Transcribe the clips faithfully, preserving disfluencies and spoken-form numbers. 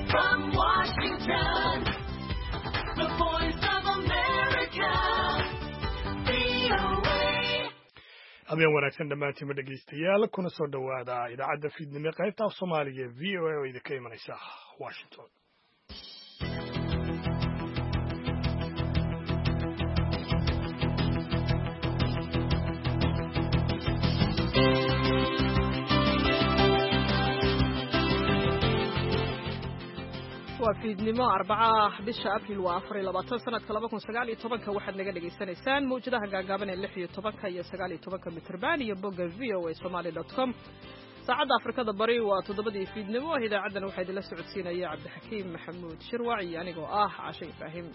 From Washington, the voice of America, V O A. habeen wanaagsan dhammaantiinba dhegaystayaal kuna soo dhowaada idaacadda fiidnimo qaybta af soomaaliga ee v o a oo idinka imanaysa washington. waa fiidnimo arbaca bisha abriil waa afar iyo labaatan sanadka laba kun sagaal iyo tobanka waxaad naga dhagaysanaysaan mawjadaha gaagaaban ee lix iyo tobanka iyo sagaal iyo tobanka mitirban iyo bogga v o a somali dot com saacadda afrikada bari waa toddobadii fiidnimo idaacaddana waxaa idinla socodsiinaya cabdixakiim maxamuud shirwac iyo anigoo ah cashe ibraahim.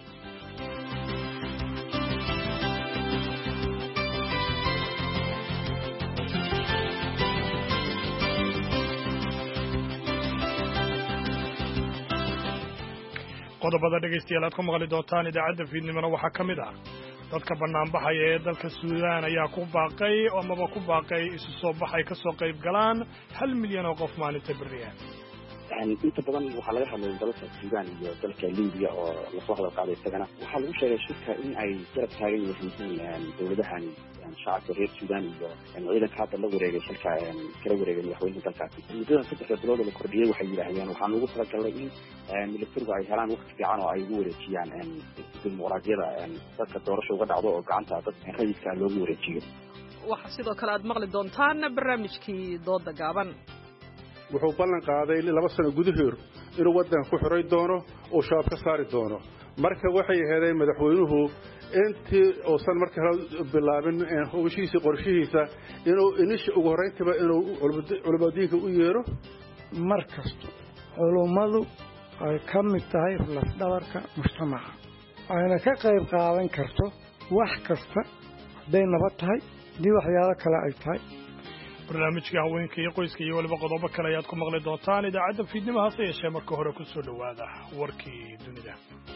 qodobada dhegaystayaal aad ku maqli doontaan idaacadda fiidnimona waxaa ka mid ah dadka bannaanbaxaya ee dalka suudaan ayaa ku baaqay amaba ku baaqay isu soo baxay ka soo qayb galaan hal milyan oo qof maalinta beriya. inta badan waxaa laga hadlay dalka suudaan iyo dalka libiya oo lasoo hadal qaaday isagana waxaa lagu sheegay shirka in ay garab taagan yihiin dowladahan shacabka reer suudaan iyo ciidanka hadda la wareegay shirka kala wareegay madaxweynaha dalkaasi muddadan saddexda bilood oo la kordhiyey waxay yidhaahdeen waxaan ugu talagalnay in militarigu ay helaan waqti fiican oo ay ugu wareejiyaan dimuqraadiyada dadka doorasho uga dhacdo oo gacanta dad rayidka loogu wareejiyo. waxaa sidoo kale aad maqli doontaan barnaamijkii dooda gaaban. wuxuu ballan qaaday laba sano gudahood inuu waddan ku xiray doono oo shabaab ka saari doono marka waxay ahaydeen madaxweynuhu intii uusan marka hore bilaabin howshiisa qorshihiisa inuu inisha ugu horreyntiba inuu culimadiinka u yeero. mar kasta culummadu ay ka mid tahay lafdhabarka mujtamaca ayna ka qayb qaadan karto wax kasta hadday nabad tahay haddii waxyaalo kale ay tahay. barnaamijka haweenka iyo qoyska iyo weliba qodobo kale ayaad ku maqli doontaan idaacadda fiidnimo hase yeeshee marka hore ku soo dhowaada warkii dunida.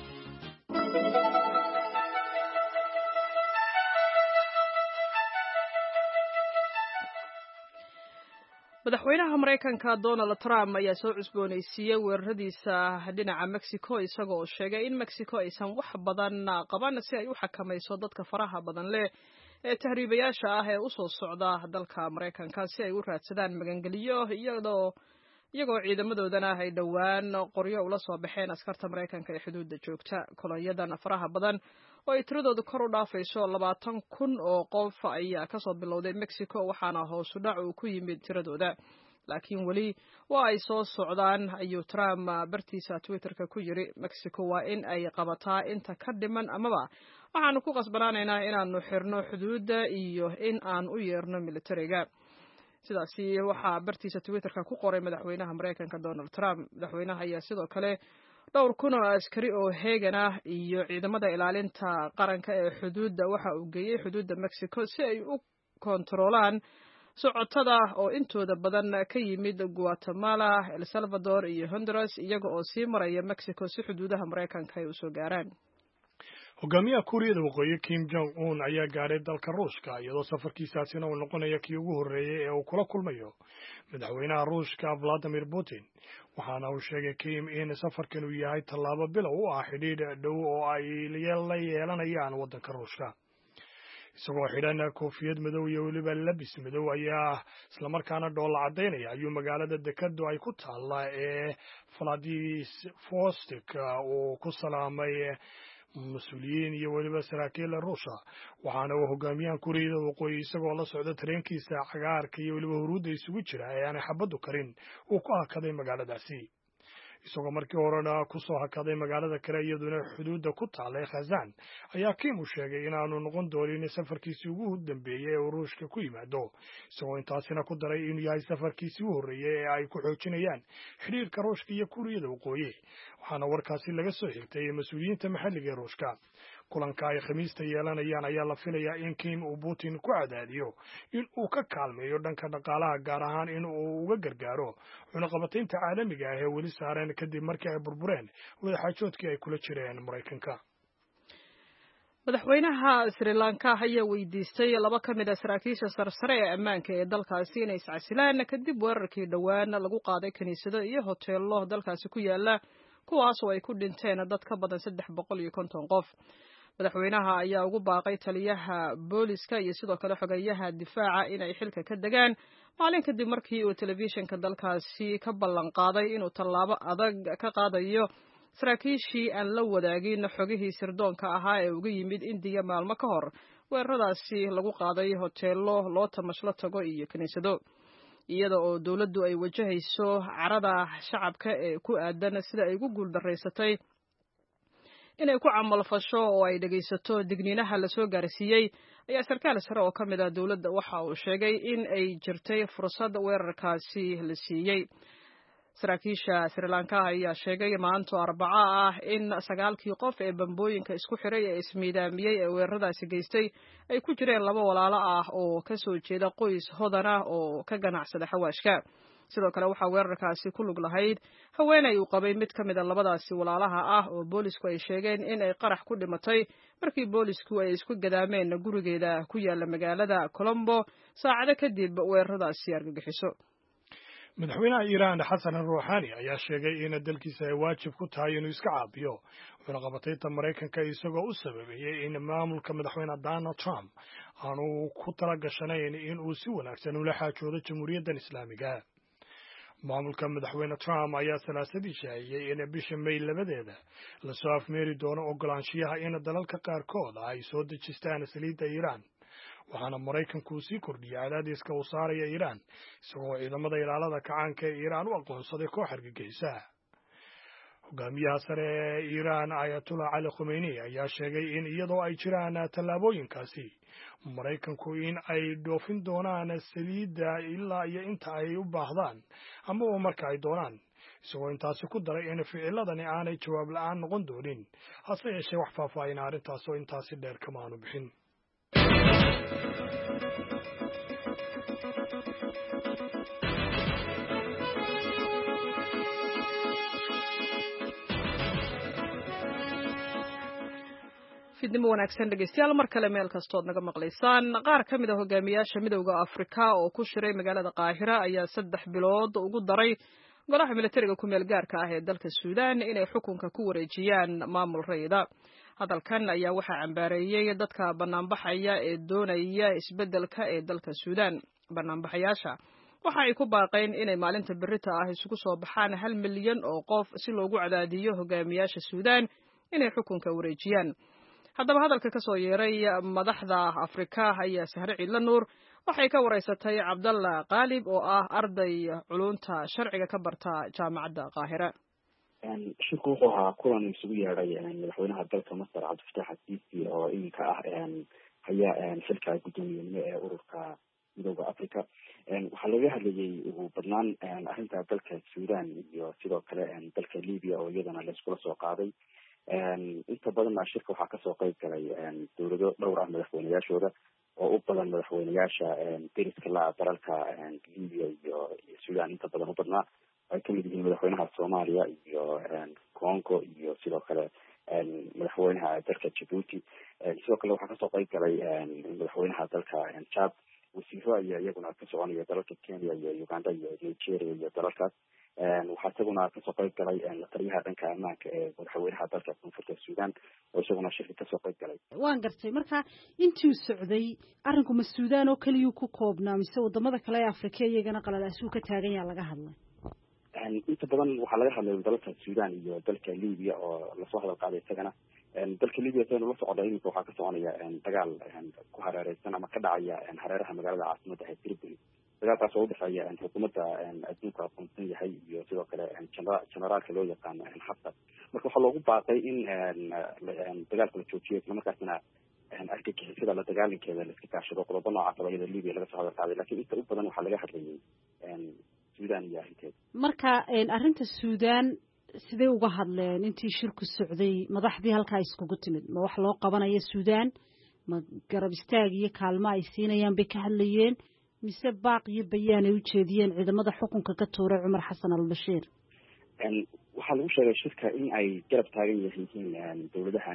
madaxweynaha maraykanka donald trump ayaa soo cusboonaysiiyey weeraradiisa dhinaca mexico isagoo oo sheegay in mexico aysan wax badan qaban si ay u xakamayso dadka faraha badan leh ee tahriibayaasha ah ee usoo socda dalka maraykanka si ay u raadsadaan magangeliyo iyadoo iyagoo ciidamadoodana ay dhowaan qoryo ula soo baxeen askarta maraykanka ee xuduudda joogta. kolonyadan faraha badan oo ay tiradoodu kor u dhaafayso labaatan kun oo qof ayaa kasoo bilowday mexico waxaana hoosu dhac uu ku yimid tiradooda laakiin weli waa ay soo socdaan ayuu Trump bartiisa Twitterka ku yiri. Mexico waa in ay qabataa inta ka dhiman amaba waxaanu ku qasbanaanaynaa inaanu xirno xuduudda iyo in aan u yeerno militariga. sidaasi waxaa bartiisa Twitterka ku qoray madaxweynaha Mareykanka Donald Trump. madaxweynaha ayaa sidoo kale dhowr kun oo askari oo heegan ah iyo ciidamada ilaalinta qaranka ee xuduudda waxa uu geeyay xuduudda Mexico si ay u kontroolaan socotada oo intooda badan ka yimid Guatemala, El Salvador iyo Honduras iyaga oo sii maraya Mexico si xuduudaha Mareykanka ay u soo gaaraan. hogaamiyaha Kuuriyada Waqooyi Kim Jong Un ayaa gaaray dalka Ruushka iyadoo safarkiisaasina uu noqonayo kii ugu horreeyay ee uu kula kulmayo madaxweynaha Ruushka Vladimir Putin waxaana uu sheegay Kim in safarkan uu yahay tallaabo bilow u ah xidhiidh dhow oo ay la yeelanayaan waddanka Ruushka. isagoo xidhan koofiyad madow iyo weliba labis madow ayaa islamarkaana dhoolla caddaynaya ayuu magaalada dekadu ay ku taalla ee Vladivostok uu ku salaamay mas-uuliyiin iyo weliba saraakiil Ruusha waxaana uu hogaamiyaha Kuuriyada Waqooyi isagoo la socda tareenkiisa cagaarka iyo weliba huruudda isugu jira ee aan xabadu karin uu ku hakaday magaaladaasi. isagoo markii horena ku soo hakaday magaalada kale iyaduna xuduudda ku taallay Khazan ayaa Kim u sheegay inaanu noqon doonin safarkiisii ugu dambeeyay ee Ruushka ku yimaado isagoo intaasina ku daray inuu yahay safarkiisii ugu horreeyay ee ay ku xoojinayaan xiriirka Ruushka iyo Kuuriyada Waqooyi waxaana warkaasi laga soo xigtay mas'uuliyiinta maxalliga ee Ruushka. kulanka ay khamiista yeelanayaan ayaa la filayaa in Kim uu Putin ku cadaadiyo in uu ka kaalmeeyo dhanka dhaqaalaha gaar ahaan in uu uga gargaaro cunaqabataynta caalamiga ah ee weli saaran kadib markii ay burbureen wadaxaajoodkii ay kula jireen Maraykanka. madaxweynaha Sri Lanka ayaa weydiistay laba ka mid ah saraakiisha sarsare ee ammaanka ee dalkaasi inay iscasilaan kadib weerarkii dhowaan lagu qaaday kaniisado iyo hoteelo dalkaasi ku yaala kuwaas oo ay ku dhinteen dad ka badan saddex boqol iyo konton qof. madaxweynaha ayaa ugu baaqay taliyaha booliska iyo sidoo kale xogayaha difaaca inay xilka ka degaan maalin kadib markii uu telefishinka dalkaasi ka ballan qaaday inuu tallaabo adag ka qaadayo saraakiishii aan la wadaagin xogihii sirdoonka ahaa ee uga yimid indiya maalmo ka hor weeraradaasi lagu qaaday hoteelo loo tamashlo tago iyo kiniisado, iyada oo dowladdu ay wajahayso carada shacabka ee ku aadan sida ay ugu guuldarraysatay inay ku camalfasho oo ay dhegaysato digniinaha lasoo gaarsiiyey. ayaa sarkaal sare oo ka mid ah dowladda waxa uu sheegay in ay jirtay fursad weerarkaasi la siiyey. saraakiisha Sri Lanka ayaa sheegay maanta Arbaca ah in sagaalkii qof ee bambooyinka isku xiray ee ismiidaamiyey ee weeraradaasi geystay ay ku jireen laba walaalo ah oo ka soo jeeda qoys hodan ah oo ka ganacsada xawaashka. sidoo kale waxaa weerarkaasi ku lug lahayd haweenay uu qabay mid ka mid a labadaasi walaalaha ah oo boolisku ay sheegeen in ay qarax ku dhimatay markii boolisku ay isku gadaameen gurigeeda ku yaala magaalada Colombo saacado kadib weeraradaasi argagixiso. madaxweynaha Iiraan Xasan Rouhani ayaa sheegay in dalkiisa ay waajib ku tahay inuu iska caabiyo cunaqabataynta Maraykanka isagoo u sababeeyay in maamulka madaxweyne Donald Trump aanu ku talagashanayn in uu si wanaagsan ula xaajoodo jamhuuriyadda islaamiga. maamulka madaxweyne Trump ayaa salaasadii shaaciyay in bisha May labadeeda la soo afmeeri doono ogolaanshiyaha in dalalka qaarkood ay soo dejistaan saliidda Iiraan, waxaana Maraykanku sii kordhiyay cadaadiska uu saaraya Iiraan isagoo ciidamada ilaalada kacaanka ee Iiraan u aqoonsaday koox argagixisa. hogaamiyaha sare ee Iiraan Ayatollah Ali Khamenei ayaa sheegay in iyadoo ay jiraan tallaabooyinkaasi Maraykanku in ay dhoofin doonaan saliidda ilaa iyo inta ay u baahdaan ama marka ay doonaan, isagoo intaasi ku daray in ficiladani aanay jawaab la'aan noqon doonin. hase yeeshee wax faahfaahin arrintaas oo intaasi dheer kama aanu bixin. fidnimo wanaagsan dhegeystayaal mar kale meel kastood naga maqlaysaan. qaar ka mid ah hogaamiyaasha midowda Afrika oo ku shiray magaalada Qaahira ayaa saddex bilood ugu daray golaha militariga ku meel gaarka ah ee dalka Suudaan inay xukunka ku wareejiyaan maamul rayida. hadalkan ayaa waxaa cambaareeyay dadka banaanbaxaya ee doonaya isbedelka ee dalka Suudaan. banaanbaxayaasha waxa ay ku baaqeen inay maalinta berrita ah isugu soo baxaan hal milyan oo qof si loogu cadaadiyo hogaamiyaasha Suudaan inay xukunka wareejiyaan. haddaba hadalka ka soo yeeray madaxda Afrika ayaa Sahre Ciidla Nuur waxay ka wareysatay Cabdalla Qaalib oo ah arday culunta sharciga ka barta jaamacadda Qaahira. shirku wuxuu ahaa kulan isugu yeedhay madaxweynaha dalka Masar Cabdifatax Asiisi oo iminka ah haya xilka guddoomiyenimo ee ururka midowda Afrika. waxaa laga hadlayay ugu badnaan arrinta dalka Suudaan iyo sidoo kale dalka Liibiya oo iyadana la iskula soo qaaday. inta badan shirka waxaa kasoo qayb galay dowlado dhowr ah madaxweynayaashooda oo u badan madaxweynayaasha deriska la dalalka Liibiya iyo Suudaan inta badan u badnaa. ay kamid yihiin madaxweynaha Soomaaliya iyo Congo iyo sidoo kale madaxweynaha dalka Djibouti. sidoo kale waxaa kasoo qayb galay madaxweynaha dalka Chad, wasiiro ayaa iyaguna ka soconaya dalalka Kenya iyo Uganda iyo Nigeria iyo dalalkaas. waxaa isaguna kasoo qayb galay lataliyaha dhanka ammaanka ee madaxweynaha dalka koonfurta Suudaan oo isaguna shirka kasoo qayb galay. waan gartay marka intuu socday arrinku ma Suudaan oo kaliya ku koobnaa mise wadamada kale ee Afrika iyagana qalalaasuu ka taagan yahay laga hadlay? inta badan waxaa laga hadlay dalalka Suudaan iyo dalka Liibiya oo lasoo hadal qaaday isagana. dalka Liibiya sidoo la socda iminka waxaa ka soconaya dagaal ku hareereysan ama ka dhacaya hareeraha magaalada caasimadda ee Tripoli. dagaalkaas oo u dhexeeya xukuumadda adduunka aqoonsan yahay iyo sidoo kale generaalka loo yaqaano Xaftar. marka waxaa loogu baaqay in dagaalka la joojiyo islamarkaasina argagixisada la dagaalankeeda la iska kaashado. qodobo noocaas oo iyada Liibiya laga soo hadal qaaday, laakiin inta u badan waxaa laga hadlayay Suudaan iyo arrinteeda. marka arrinta Suudaan sidee uga hadleen intii shirku socday madaxdii halkaa iskugu timid? ma wax loo qabanayo Suudaan, ma garab istaag iyo kaalmo ay siinayaan bay ka hadlayeen, mise baaq iyo bayaan ay u jeediyeen ciidamada xukunka ka tuuray Cumar Xasan al-Bashiir? waxaa lagu sheegay shirka in ay garab taagan yihiin dowladahani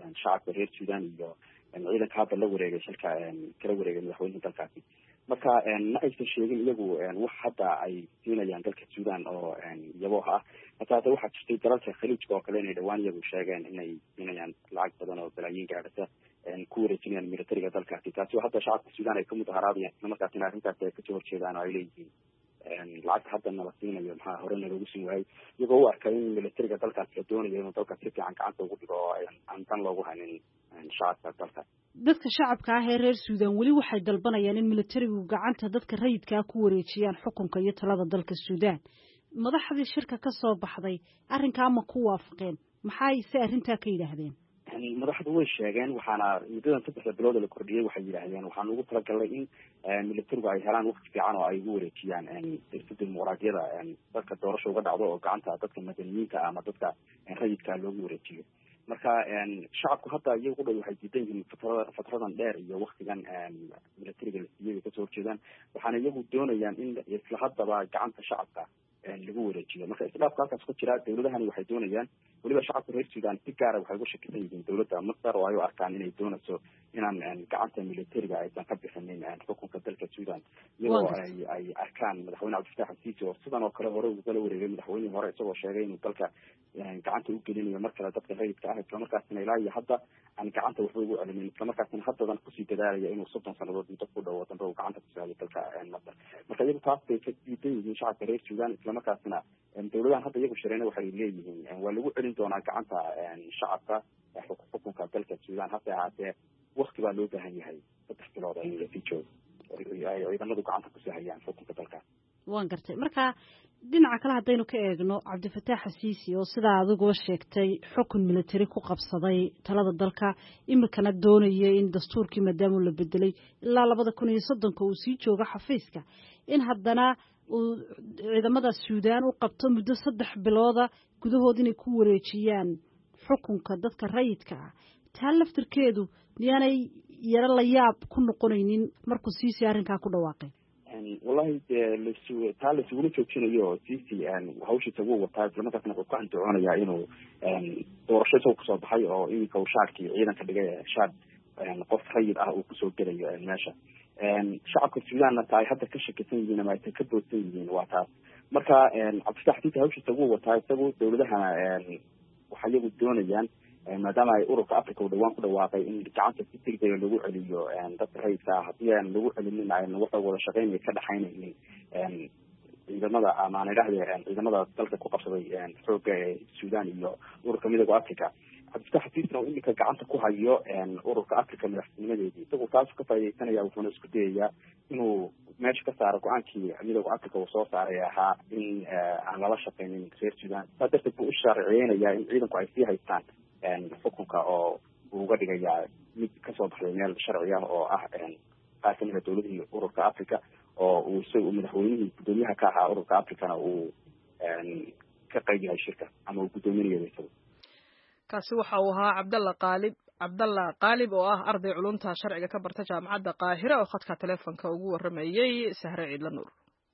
shacabka reer sudan iyo ciidanka hadda la wareegay shilka kala wareegay madaxweynaha dalkaasi marka ma aysan sheegin iyagu wax hadda ay siinayaan dalka sudan oo yabooha ah hata hadda waxaa jirtay dalalka khaliijka oo kale inay dhawaan iyagu sheegeen inay siinayaan lacag badan oo balaayiin gaadhasa ku wareejinayaan militariga dalkaasi taasi oo hadda shacabka sudan ay ka mudaharaadayaan isla markaasina arrintaasi ay kasoo horjeedaan oo ay leeyihiin lacagta haddana la siinayo maxaa horena loogu siin waayay iyagoo u arkay in militariga dalkaas la doonayo inuu dalka si fiican gacanta ugu dhigo oo aan dan loogu hanin shacabka dalka dadka shacabka ah ee reer suudan weli waxay dalbanayaan in militarigu gacanta dadka rayidkaa ku wareejiyaan xukunka iyo talada dalka suudaan madaxdii shirka ka soo baxday arrinkaa ma ku waafaqeen maxay se arrintaa ka yidhaahdeen madaxdu way sheegeen waxaana muddadan saddexda bilood la kordhiyey waxay yidhaahdeen waxaan ugu talagalnay in militarigu ay helaan waqti fiican oo ay ugu wareejiyaan dirta dimuqraadiyada dadka doorasho uga dhacdo oo gacanta dadka madaniyiinta ama dadka rayidka loogu wareejiyo marka shacabku hadda iyagu dhow waxay diidan yihiin fatrada fatradan dheer iyo waktigan militariga la siiyay kasoo horjeedaan waxaana iyagu doonayaan in isla haddaba gacanta shacabka lagu wareejiyo marka isdhaafka halkaas ku jira dawladahani waxay doonayaan weliba shacabka reer sudan si gaara waxay uga shakisan yihiin dawladda masar oo ay u arkaan inay doonayso inaan gacanta militariga aysan ka bixinin xukunka dalka sudan iyadoo ay ay arkaan madaxweyne cabdifatax asiisi oo sidan oo kale hore ugala wareegay madaxweynihii hore isagoo sheegay inuu dalka gacanta u gelinayo mar kale dadka rayidka ah islamarkaasina ilaa iyo hadda aan gacanta waxba ugu celinin islamarkaasina haddadan kusii dadaalaya inuu soddon sannadood muddo ku dhow dambe uu gacanta ku saayo dalka masar marka iyagu taas bay ka diidan yihiin shacabka reer sudan islamarkaasina dawladahan hadda iyagu shireyna waxay leeyihiin waa lagu celin doonaa gacanta shacabka xukunka dalka sudan hase ahaatee wakti baa loo baahan yahay saddex bilood in lasii joogo ay ciidamadu gacanta kusii hayaan xukunka dalka waan gartay marka dhinaca kale haddaynu ka eegno cabdifatax asiisi oo sidaa adiguba sheegtay xukun militari ku qabsaday talada dalka imikana doonaya in dastuurkii maadaama la bedelay ilaa labada kun iyo soddonka uu sii joogo xafiiska in haddana uu ciidamada suudaan u qabto muddo saddex bilooda gudahood inay ku wareejiyaan xukunka dadka rayidka ah taa laftirkeedu miyaanay yaro la yaab ku noqonaynin markuu siisi arrinkaa ku dhawaaqay wallahi dee lasu taa laisugula joojinayo sisi hawshiisa wuu wataa islamarkaasna wuxuu ka andacoonayaa inuu doorasho isagoo kusoo baxay oo iminka uu shaadkii ciidanka dhigay shaad qof rayid ah uu kusoo gelayo meesha shacabka suudanna ta ay hadda ka shakisan yihiin ama aysan ka boodsan yihiin waa taas marka cabdifatax asiisi hawshiisa wuu wataa isagu dawladahana waxay iyagu doonayaan maadaama ay ururka africa uu dhawaan ku dhawaaqay in gacanta si degdega lagu celiyo dadka rayidka ah haddii aan lagu celinin ayna waxa wada shaqeynaya ka dhexaynaynin ciidamada ama aan idhahde ciidamada dalka ku qabsaday xoogga ee sudan iyo ururka midooda africa cabdifatax asiisina uu iminka gacanta ku hayo ururka africa madaxtinimadeedii isagu taasu ka faa'idaysanaya wuxuuna isku dayayaa inuu meesha ka saaro go-aankii midooda africa uu soo saaray ahaa in aan lala shaqeynin reer sudan saa darteed buu u sharciyeynayaa in ciidanku ay sii haystaan xukunka oo uu uga dhigayaa mid kasoo baxday meel sharci ah oo ah qaar kamida dawladihii ururka africa oo uu isaga madaxweynihii guddoomiyaha ka ahaa ururka africana uu ka qayb yahay shirka ama uu guddoominayo isaga kaasi waxa uu ahaa cabdalla qaalib cabdalla qaalib oo ah arday culumta sharciga ka barta jaamacadda qaahira oo khadka teleefonka ugu waramayey sahre ciidla nuur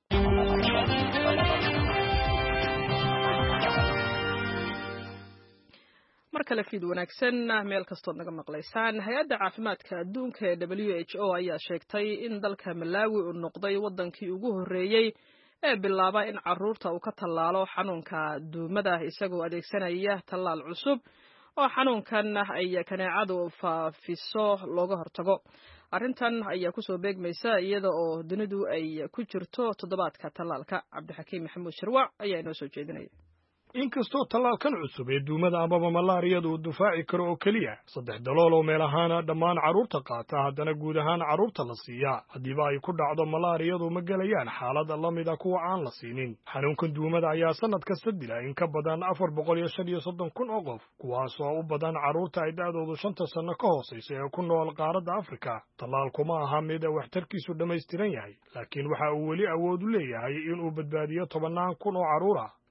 mar kale fiid wanaagsan meel kastood naga maqlaysaan hay-adda caafimaadka adduunka ee w h o ayaa sheegtay in dalka malawi uu noqday waddankii ugu horreeyey ee bilaaba in carruurta uu ka tallaalo xanuunka duumada isagoo adeegsanaya tallaal cusub oo xanuunkan ay kaneecadu faafiso looga hortago arrintan ayaa kusoo beegmaysa iyada oo dunidu ay ku jirto toddobaadka tallaalka cabdixakiim maxamuud shirwac ayaa inoo soo jeedinaya inkastoo tallaalkan cusub ee duumada amaba malaariyada uu difaaci karo oo keliya saddex dalool oo meel ahaana dhammaan carruurta qaata haddana guud ahaan carruurta la siiyaa haddiiba ay ku dhacdo malaariyadu ma gelayaan xaalada la mida kuwa aan la siinin xanuunkan duumada ayaa sannad kasta dila in ka badan afar boqol iyo shan iyo soddon kun oo qof kuwaasoo u badan carruurta ay da'doodu shanta sanno ka hoosaysa ee ku nool qaaradda afrika tallaalku ma aha mid waxtarkiisu dhammaystiran yahay laakiin waxa uu weli awood u leeyahay inuu badbaadiyo tobannaan kun oo carruur ah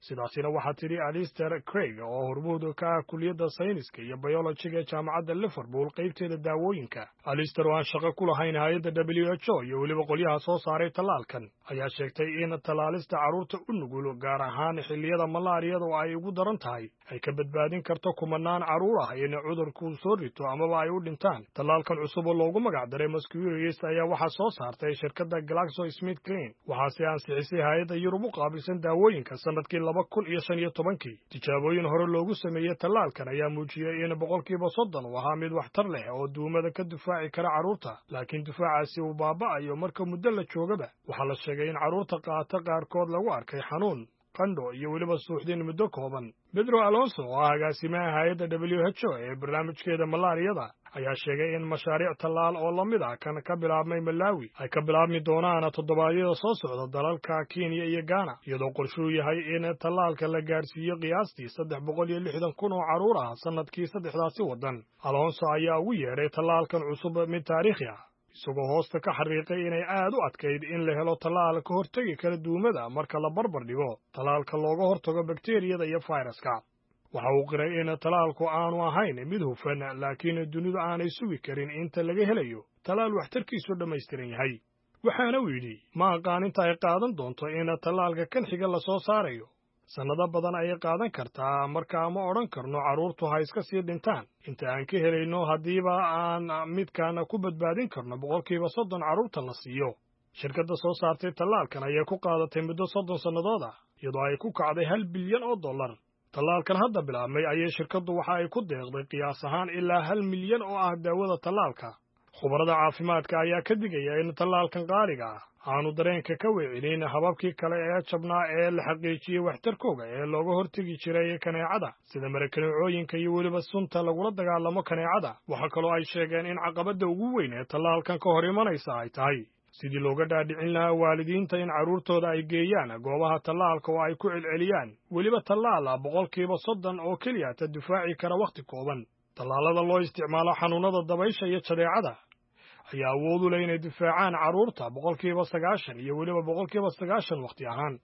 sidaasina waxaa tidhi alister craig oo hormuud ka ah kuliyadda sayniska iyo biologiga ee jaamacadda liverpool qaybteeda daawooyinka. alister oo aan shaqo ku lahayn hay-adda w h o iyo weliba qolyaha soo saaray tallaalkan ayaa sheegtay in tallaalista carruurta u nugul gaar ahaan xilliyada malaariyada oo ay ugu daran tahay ay ka badbaadin karto kumanaan carruur ah in cudurku soo rito amaba ay u dhintaan. tallaalkan cusub oo loogu magac daray Mosquirix ayaa waxaa soo saartay shirkadda GlaxoSmithKline waxaase ansixisay hay-adda Yurub u qaabilsan daawooyinka sanadkii laba kun iyo shan iyo tobankii. tijaabooyin hore loogu sameeyey tallaalkan ayaa muujiyey in boqolkiiba soddon uu ahaa mid waxtar leh oo duumada ka difaaci kara carruurta, laakiin difaacaasi uu baaba'ayo marka muddo la joogaba. waxaa la sheegay in carruurta qaata qaarkood lagu arkay xanuun, qandho iyo weliba suuxdin muddo kooban. Pedro Alonso oo ah agaasimaha hay-adda w h o ee barnaamijkeeda malaariyada ayaa sheegay in mashaariic tallaal oo la mid ah kan ka bilaabmay Malawi ay ka bilaabmi doonaan toddobaadyada soo socda dalalka Kenya iyo Ghana, iyadoo qorshuu yahay in tallaalka la gaarsiiyo qiyaastii saddex boqol iyo lixdan kun oo carruur ah sanadkii saddexdaasi waddan. Alonso ayaa ugu yeedhay tallaalkan cusub mid taariikhi ah, isagoo hoosta ka xariiqay inay aad u adkayd in la helo tallaal ka hortegi kara duumada marka la barbar dhigo tallaalka looga hortago bakteeriyada iyo fayraska. waxa uu qiray in tallaalku aanu ahayn mid hufan, laakiin dunidu aanay sugi karin inta laga helayo tallaal waxtarkiisu dhammaystiran yahay. waxaana uu yidhi, ma aqaan inta ay qaadan doonto in tallaalka kan xiga la soo saarayo. sannado badan ayay qaadan kartaa, markaa ma odhan karno carruurtu ha iska sii dhintaan inta aan ka helayno haddiiba aan midkaana ku badbaadin karno boqolkiiba soddon carruurta la siiyo. shirkadda soo saartay tallaalkan ayay ku qaadatay muddo soddon sannadood ah, iyadoo ay ku kacday hal bilyan oo dollar. tallaalkan hadda bilaabmay ayay shirkaddu waxa ay ku deeqday qiyaas ahaan ilaa hal milyan oo ah daawada tallaalka. khubarada caafimaadka ayaa ka digaya in tallaalkan qaaliga ah aanu dareenka ka weecinin hababkii kale ee jabnaa ee la xaqiijiyey waxtarkooga ee looga hortegi jiray kaneecada, sida marakaneecooyinka iyo weliba sunta lagula dagaalamo kaneecada. waxaa kaloo ay sheegeen in caqabadda ugu weyn ee tallaalkan ka hor imanaysa ay tahay sidii looga dhaadhicin lahaa waalidiinta in carruurtooda ay geeyaan goobaha tallaalka oo ay ku celceliyaan weliba tallaala boqolkiiba soddon oo keliya ta difaaci kara wakhti kooban. tallaalada loo isticmaalo xanuunada dabaysha iyo jadeecada ayaa awood u leh inay difaacaan carruurta boqolkiiba sagaashan iyo weliba boqolkiiba sagaashan wakhti ahaan.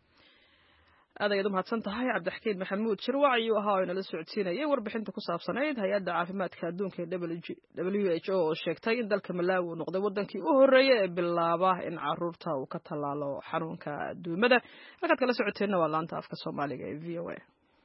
aad ayaad u mahadsan tahay cabdixakiin maxamuud shirwac ayuu ahaa oo inala socodsiinayay warbixinta ku saabsanayd hay-adda caafimaadka adduunka ee w h o oo sheegtay in dalka Malawi uu noqday wadankii u horreeyay ee bilaaba in carruurta uu ka tallaalo xanuunka duumada. halkaad kala socoteenna waa laanta afka Soomaaliga ee v o a.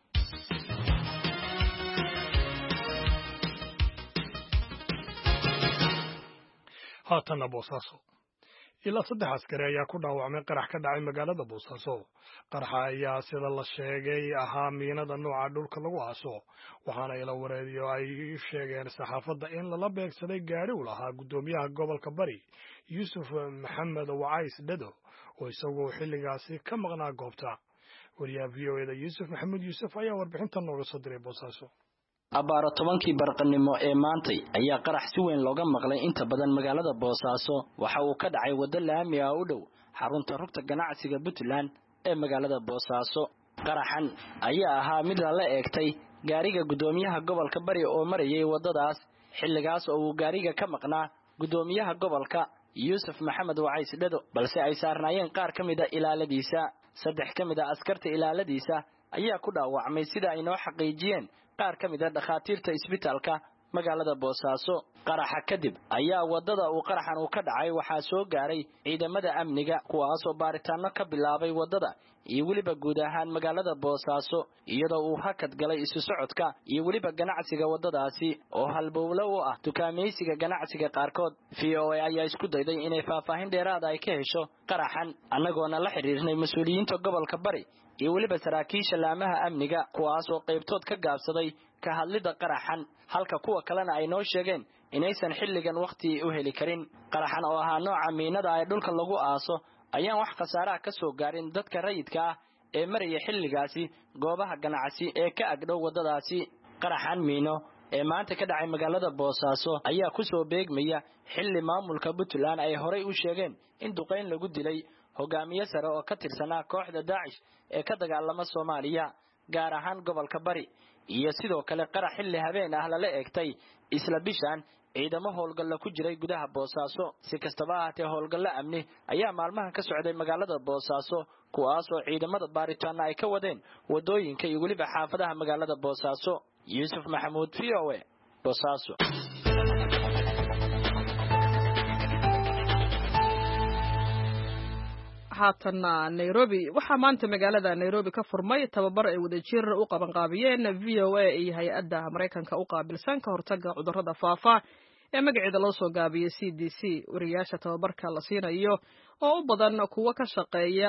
haatanna Boosaaso. ilaa saddex askari ayaa ku dhaawacmay qarax ka dhacay magaalada Boosaaso. qaraxa ayaa sida la sheegay ahaa miinada nooca dhulka lagu aaso, waxaana ila wareediyo ay sheegeen saxaafadda in lala beegsaday gaari u lahaa guddoomiyaha gobolka Bari Yuusuf Maxamed Wacays Dhado oo isagoo xilligaasi ka maqnaa goobta. wariyaha v o eda Yuusuf Maxamed Yuusuf ayaa warbixintan nooga soo diray Boosaaso. abaaro tobankii barqanimo ee maantay ayaa qarax si weyn looga maqlay inta badan magaalada Boosaaso. waxa uu ka dhacay waddo laami ah u dhow xarunta rugta ganacsiga Puntland ee magaalada Boosaaso. qaraxan ayaa ahaa mid la eegtay gaariga guddoomiyaha gobolka Bari oo marayay waddadaas xilligaas oo uu gaariga ka maqnaa guddoomiyaha gobolka Yuusuf Maxamed Wacays Dhado, balse ay saarnaayeen qaar ka mid ah ilaaladiisa. saddex ka mid ah askarta ilaaladiisa ayaa ku dhaawacmay sida ay noo xaqiijiyeen qaar ka mid ah dhakhaatiirta isbitaalka magaalada Boosaaso. qaraxa kadib ayaa wadada uu qaraxan uu ka dhacay waxaa soo gaaray ciidamada amniga kuwaas oo baaritaano ka bilaabay wadada iyo weliba guud ahaan magaalada Boosaaso, iyadoo uu hakad galay isu socodka iyo weliba ganacsiga wadadaasi oo halbowle u ah dukaameysiga ganacsiga qaarkood. v o a ayaa isku dayday inay faahfaahin dheeraad ah ka hesho qaraxan, annagoona la xiriirnay mas'uuliyiinta gobolka Bari iyo weliba saraakiisha laamaha amniga kuwaas oo qaybtood ka gaabsaday ka hadlida qaraxan, halka kuwa kalena ay noo sheegeen inaysan xilligan waqti u heli karin. qaraxan oo ahaa nooca miinada ay dhulka lagu aaso ayaan wax khasaaraha ka soo gaarin dadka rayidka ah ee maraya xilligaasi goobaha ganacsi ee ka agdhow wadadaasi. qaraxan miino ee maanta ka dhacay magaalada Boosaaso ayaa ku soo beegmaya xilli maamulka Puntland ay horay u sheegeen in duqeyn lagu dilay hogaamiye sare oo ka tirsanaa kooxda Daacish ee ka dagaalama Soomaaliya gaar ahaan gobolka Bari, iyo sidoo kale qarax xilli habeen ah lala eegtay isla bishan ciidamo howlgalla ku jiray gudaha boosaaso si kastaba ahaatee howlgallo amni ayaa maalmahan ka socday magaalada boosaaso kuwaas oo ciidamada baaritaana ay ka wadeen wadooyinka iyo weliba xaafadaha magaalada boosaaso yuusuf maxamuud v o a boosaaso haatana Nairobi waxaa maanta magaalada Nairobi ka furmay tababar ay wadajir u qaban qaabiyeen V O A iyo hay'adda Mareykanka u qaabilsan ka hortagga cudurrada faafa ee magaceeda loo soo gaabiyay C D C wariyaasha tababarka la siinayo oo u badan kuwa ka shaqeeya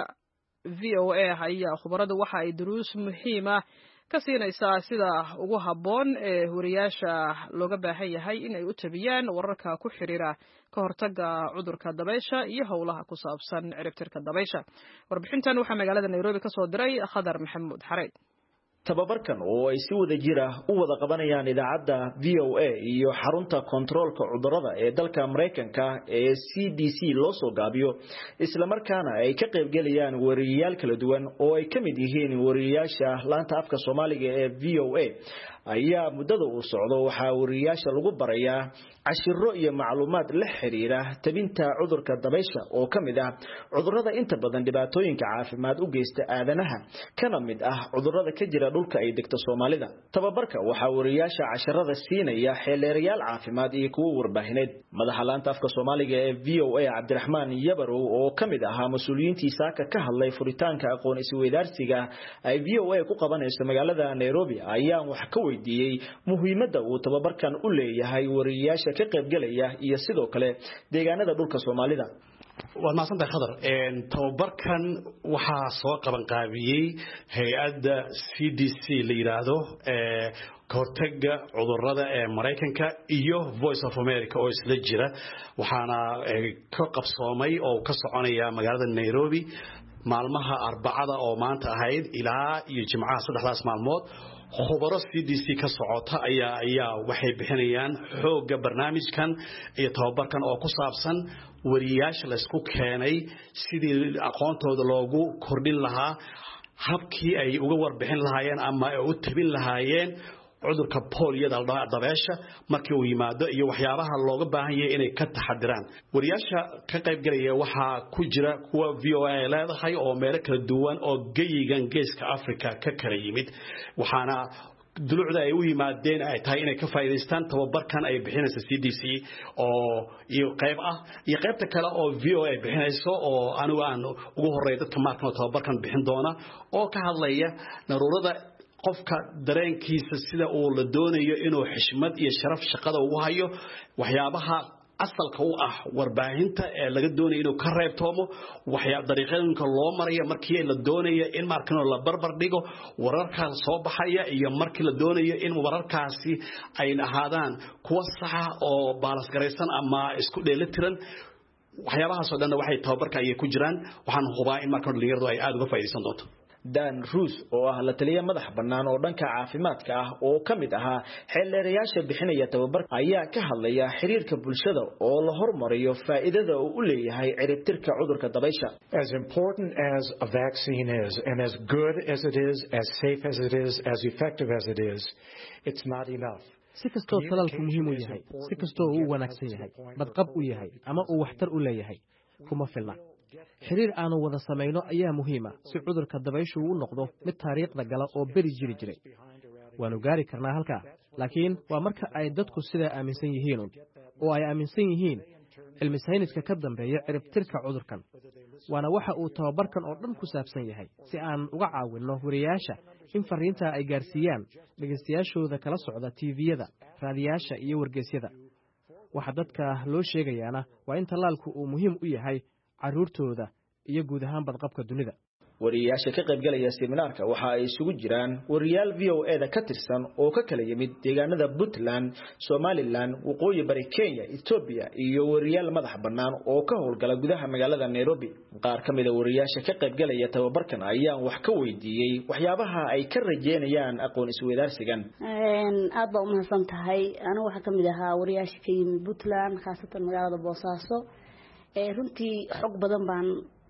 V O A ayaa khubaradu waxa ay duruus muhiim ah ka siinaysaa sida ugu habboon ee wariyaasha looga baahan yahay in ay u tabiyaan wararka ku xiriira ka hortagga cudurka dabaysha iyo howlaha ku saabsan ciribtirka dabaysha. Warbixintan waxaa magaalada Nairobi ka soo diray Khadar Maxamuud Xareed. tababarkan oo ay si wada jir ah u wada qabanayaan idaacadda V O A iyo xarunta kontaroolka cudurrada ee dalka Mareykanka ee C D C loo soo gaabiyo isla markaana ay ka qayb galayaan wariyaal kala duwan oo ay kamid yihiin wariyaasha laanta afka Soomaaliga ee V O A ayaa muddada uu socdo waxa wariyaasha lagu barayaa cashiro iyo macluumaad la xiriira tabinta cudurka dabaysha oo kamid ah cudurrada inta badan dhibaatooyinka caafimaad u geysta aadanaha kana mid ah cudurrada ka jira dhulka ay degto Soomaalida. tababarka waxa wariyaasha casharada siinaya xeeleerayaal caafimaad iyo kuwa warbaahineed. madaxa laanta afka Soomaaliga ee V O A Cabdiraxmaan Yabarow oo kamid ahaa mas'uuliyiintii saaka ka hadlay furitaanka aqoon isweydaarsiga ay V O A ku qabanayso magaalada Nairobi ayaa wax ka weydiiyay muhiimadda uu tababarkan u leeyahay wariyaasha ka qayb galaya iyo sidoo kale deegaanada dhulka Soomaalida. waad maasantahay Khadar een tababarkan waxaa soo qaban qaabiyay hay'adda C D C la yiraahdo ee ka hortagga cudurrada ee Mareykanka iyo Voice of America oo isla jira waxaana ka qabsoomay oo ka soconaya magaalada Nairobi maalmaha Arbacada oo maanta ahayd ilaa iyo Jimcaha saddexdaas maalmood. khubaro C D C ka socota ayaa ayaa waxay bixinayaan xoogga barnaamijkan iyo tababarkan oo ku saabsan wariyaasha la isku keenay sidii aqoontooda loogu kordhin lahaa habkii ay uga warbixin lahaayeen ama ay u tabin lahaayeen cudurka poliyada dabaysha markii uu yimaado iyo waxyaabaha looga baahan yahay inay ka taxadiraan. wariyaasha ka qayb galaya waxa ku jira kuwa V O A leedahay oo meelo kala duwan oo geeyigan geeska Afrika ka kala yimid waxaana dulucda ay u yimaadeen ay tahay inay ka faa'iideystaan tababarkan ay bixinayso C D C oo iyo qayb ah iyo qaybta kale oo V O A bixinayso oo anigu aan ugu horeeyo dadka markan tababarkan bixin doona oo ka hadlaya naruurada qofka dareenkiisa sida uu la doonayo inuu xishmad iyo sharaf shaqada ugu hayo waxyaabaha asalka u ah warbaahinta ee laga doonayo inuu ka reebtoomo waxyaab dariiqooyinka loo marayo markii la doonayo in markano la barbar dhigo wararka soo baxaya iyo markii la doonayo in wararkaasi ay ahaadaan kuwa sax ah oo balance garaysan ama isku dheelitiran waxyaabahaas oo dhan waxay tababarka ay ku jiraan waxaan hubaa in markano dhalinyaradu ay aad uga faa'iideysan doonto. Dan Roos oo ah la taliye madax bannaan oo dhanka caafimaadka ah oo kamid ahaa xeeleerayaasha bixinaya tababar ayaa ka hadlaya xiriirka bulshada oo la hormariyo faa'iidada uu u leeyahay ciribtirka cudurka dabaysha. As important as a vaccine is and as good as it is, as safe as it is, as effective as it is, it's not enough. si kastoo talaalku muhiim u yahay si kastoo uu wanaagsan yahay badqab u yahay ama uu waxtar u leeyahay kuma filna. xiriir aanu wada samayno ayaa muhiima si cudurka dabayshu uu noqdo mid taariikhda gala oo beri jiri jiray. waanu gaari karnaa halkaa laakiin waa marka ay dadku sidaa aaminsan yihiin oo ay aaminsan yihiin cilmi sayniska ka dambeeya ciribtirka cudurkan. waana waxa uu tababarkan oo dhan ku saabsan yahay si aan uga caawinno wariyaasha in fariinta ay gaarsiiyaan dhageystayaashooda kala socda T V-yada, raadiyaasha iyo wargeysyada. waxa dadka loo sheegayaana waa in talaalku uu muhiim u yahay caruurtooda iyo guud ahaan badqabka dunida. wariyaasha ka qayb galaya seminaarka waxa ay isugu jiraan wariyaal V O A da ka tirsan oo ka kala yimid deegaanada Puntland, Somaliland, waqooyi bari Kenya, Ethiopia iyo wariyaal madax bannaan oo ka howlgala gudaha magaalada Nairobi. qaar kamid ah wariyaasha ka qayb galaya tababarkan ayaan wax ka weydiiyay waxyaabaha ay ka rajeynayaan aqoon isweydaarsigan. een aad baa u mahadsan tahay. anigu waxa kamid ahaa wariyaasha ka yimid Puntland, khaasatan magaalada Boosaaso. ee runtii xog badan baan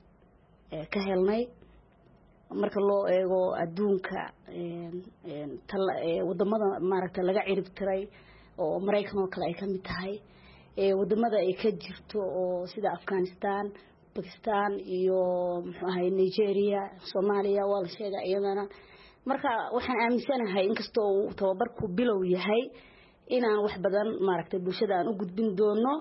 ka helnay marka loo eego adduunka een een wadamada maaragtay laga cirib tiray oo Mareykan oo kale ay ka mid tahay ee wadamada ay ka jirto oo sida Afghanistan Pakistan iyo muxuu ahay Nigeria Soomaaliya waa la sheegay iyadana marka waxaan aaminsanahay in kastoo uu tababarku bilow yahay inaan wax badan maaragtay bulshada aan u gudbin doono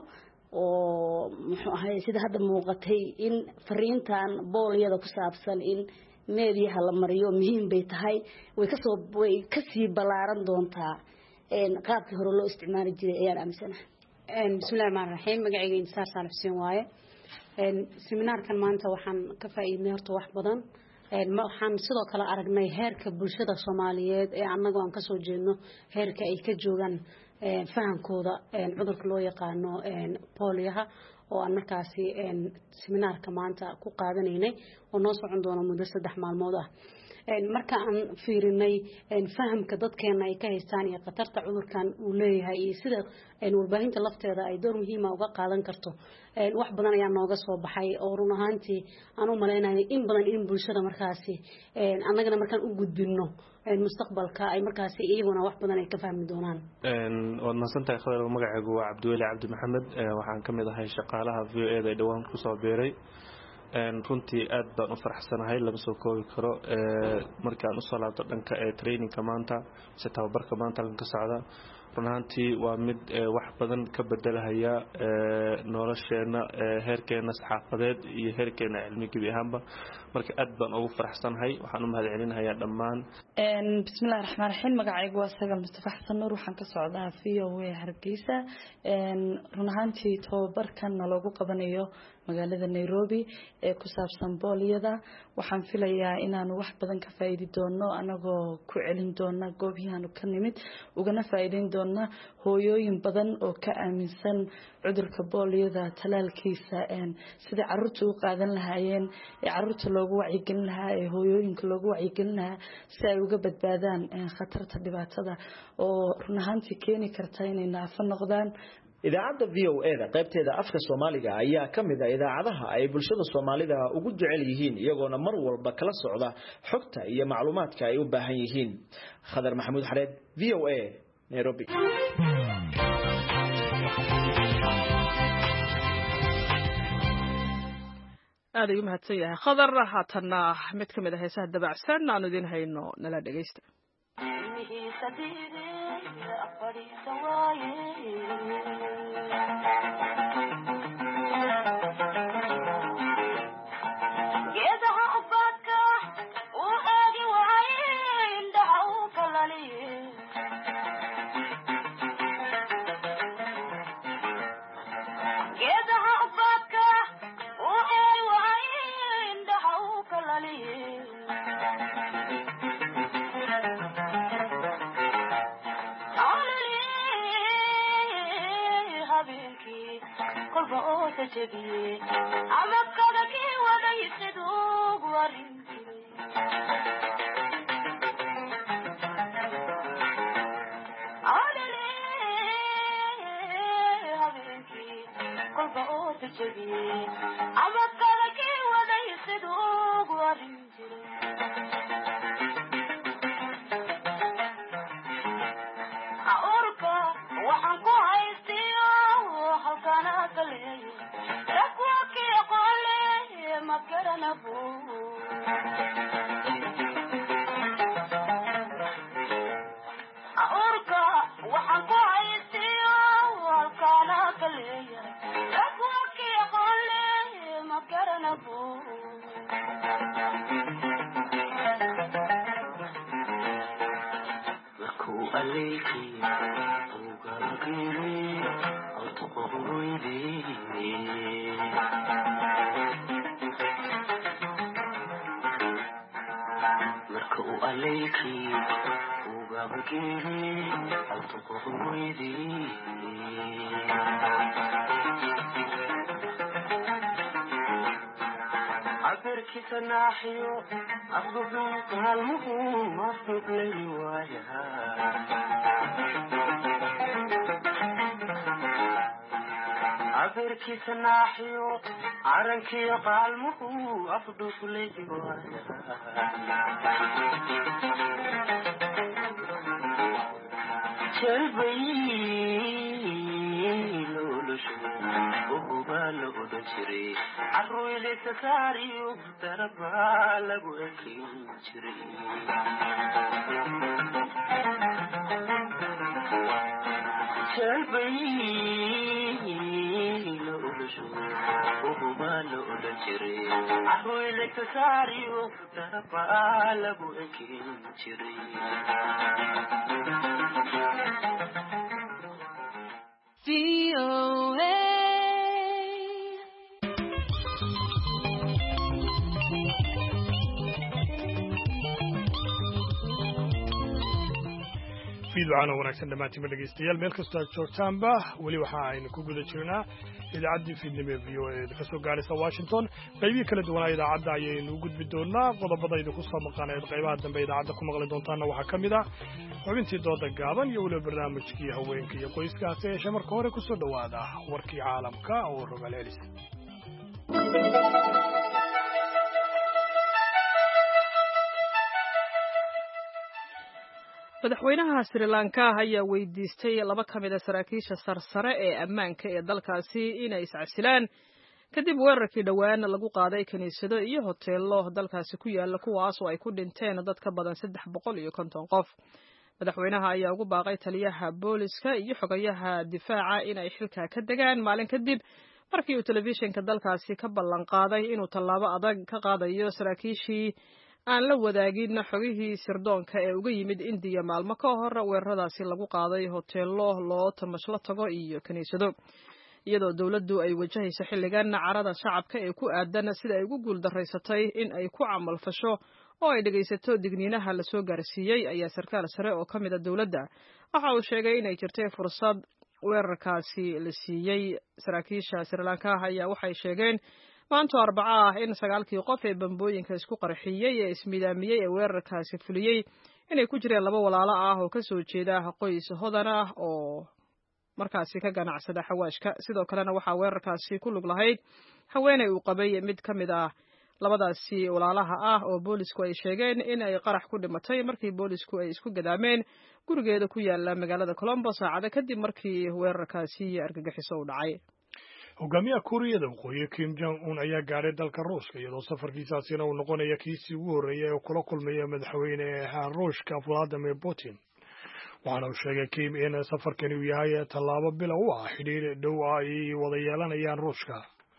oo muxuu ahay sida hadda muuqatay in fariintan booliyada ku saabsan in meediyaha la mariyo muhiim bay tahay way ka soo way ka sii balaaran doontaa een qaabkii hore loo isticmaali jiray ayaan aaminsanahay een bismillaahir rahmaanir rahiim magacayga Insaar Saalif Xuseen waaye een seminaarkan maanta waxaan ka faa'iidnay horta wax badan een ma waxaan sidoo kale aragnay heerka bulshada Soomaaliyeed ee annaga aan ka soo jeedno heerka ay ka joogan een fahankooda een cudurka loo yaqaano een pooliyaha oo aan markaasi een seminaarka maanta ku qaadanaynay oo noo socon doona muddo saddex maalmood ah een marka aan fiirinay een fahamka dadkeena ay ka haystaan iyo qatarta cudurkan uu leeyahay iyo sida een warbaahinta lafteeda ay door muhiim ah uga qaadan karto een wax badan ayaa nooga soo baxay oo run ahaantii aan u maleynayo in badan in bulshada markaasi een annagana markaan u gudbino een mustaqbalka ay markaasi iyaguna wax badan ay ka fahmi doonaan een wad nasantahay khadar magacaygu waa Cabdiweli Cabdi Maxamed waxaan kamid ahay shaqaalaha V O A da dhawaan ku soo beeray een runtii aad baan u faraxsanahay laba soo koobi karo ee markaan u soo laabto dhanka ee trainingka maanta si tababarka maanta ka socda runaantii waa mid wax badan ka bedelaya ee nolosheena heerkeena saxaafadeed iyo heerkeena cilmiga ahaanba marka aad baan ugu faraxsanahay waxaan u mahadcelinayaa dhammaan een bismillaahir rahmaanir rahiim magacaygu waa Sagal Mustafa Xasan Nuur waxaan ka socdaa V O A Hargeysa een runaantii tababarkan lagu qabanayo magaalada Nairobi ee ku saabsan booliyada waxaan filayaa inaan wax badan ka faa'iidi doono anagoo ku celin doona goobiyahan ka nimid ugana faa'iideyn doona hooyooyin badan oo ka aaminsan cudurka booliyada talaalkiisa een sida carruurtu u qaadan lahaayeen ee carruurta loogu wacyigelin lahaa ee hooyooyinka loogu wacyigelin lahaa si ay uga badbaadaan khatarta dhibaatada oo run ahaantii keeni karta inay naafo noqdaan idaacadda V O A da qaybteeda afka Soomaaliga ayaa kamid ah idaacadaha ay bulshada Soomaalida ugu jecel yihiin iyagoona mar walba kala socda xogta iyo macluumaadka ay u baahan yihiin Khadar Maxamuud Xareed V O A Nairobi aad ayuu mahadsan yahay Khadar haatana mid kamid ah heesaha dabacsan aan idin hayno nala dhageysta ناحيو أصدق المهم أصدق لي وجهها عبرك ناحيو عرنك قلمه أصدق لي وجهها fiidwacana wanaagsan dhammaantiin dhegeystayaal meel kastoo aad joogtaanba weli waxa aynu ku guda jirnaa idaacaddii fiidnimo ee v o a ka soo gaaraysa washington qaybihii kala duwanaa idaacadda ayaynu u gudbi doonaa qodobadayda ku soo maqaneed qaybaha dambe idaacadda ku maqli doontaana waxaa ka mid ah xubintii dooda gaaban iyo weliba barnaamijkii haweenka iyo qoyska hase yeeshee marka hore ku soo dhowaada warkii caalamka oo rogaal celis madaxweynaha Sri Lanka ayaa weydiistay laba ka mid ah saraakiisha sarsare ee ammaanka ee dalkaasi inay iscasilaan kadib weerarkii dhawaan lagu qaaday kaniisado iyo hoteelo dalkaasi ku yaala kuwaas oo ay ku dhinteen dad ka badan saddex boqol iyo konton qof. madaxweynaha ayaa ugu baaqay taliyaha booliska iyo xogayaha difaaca inay xilka ka degaan maalin kadib markii uu telefishinka dalkaasi ka ballan qaaday inuu tallaabo adag ka qaadayo saraakiishii aan la wadaagin xogihii sirdoonka ee uga yimid India maalmo ka hor weeraradaasi lagu qaaday hoteelo loo tamashla tago iyo kaniisado iyadoo dawladdu ay wajahayso xilligan carada shacabka ee ku aadan sida ay ugu guuldareysatay in ay ku camal fasho oo ay dhageysato digniinaha la soo gaarsiiyay ayaa sarkaal sare oo ka mid ah dawladda waxa uu sheegay inay jirtay fursad weerarkaasi la siiyay saraakiisha Sri Lanka ayaa waxay sheegeen maanta Arbaca ah in sagaalkii qof ee bambooyinka isku qarxiyay ee ismidaamiyay ee weerarkaasi fuliyay inay ku jireen laba walaalo ah oo ka soo jeeda qoys hodan ah oo markaasi ka ganacsada xawaashka sidoo kalena waxa weerarkaasi ku lug lahayd haweeney uu qabay mid ka mid ah labadaasi walaalaha ah oo boolisku ay sheegeen in ay qarax ku dhimatay markii boolisku ay isku gadaameen gurigeeda ku yaala magaalada Colombo saacada kadib markii weerarkaasi argagixiso u dhacay. hogaamiyaha Kuuriyada Waqooyi Kim Jong Un ayaa gaaray dalka Ruushka iyadoo safarkiisaasina uu noqonayo kiisii ugu horreeyay oo kula kulmaya madaxweynaha Ruushka Vladimir Putin. waxaana uu sheegay Kim in safarkani uu yahay tallaabo bilow ah xidhiir dhow ay wada yeelanayaan Ruushka.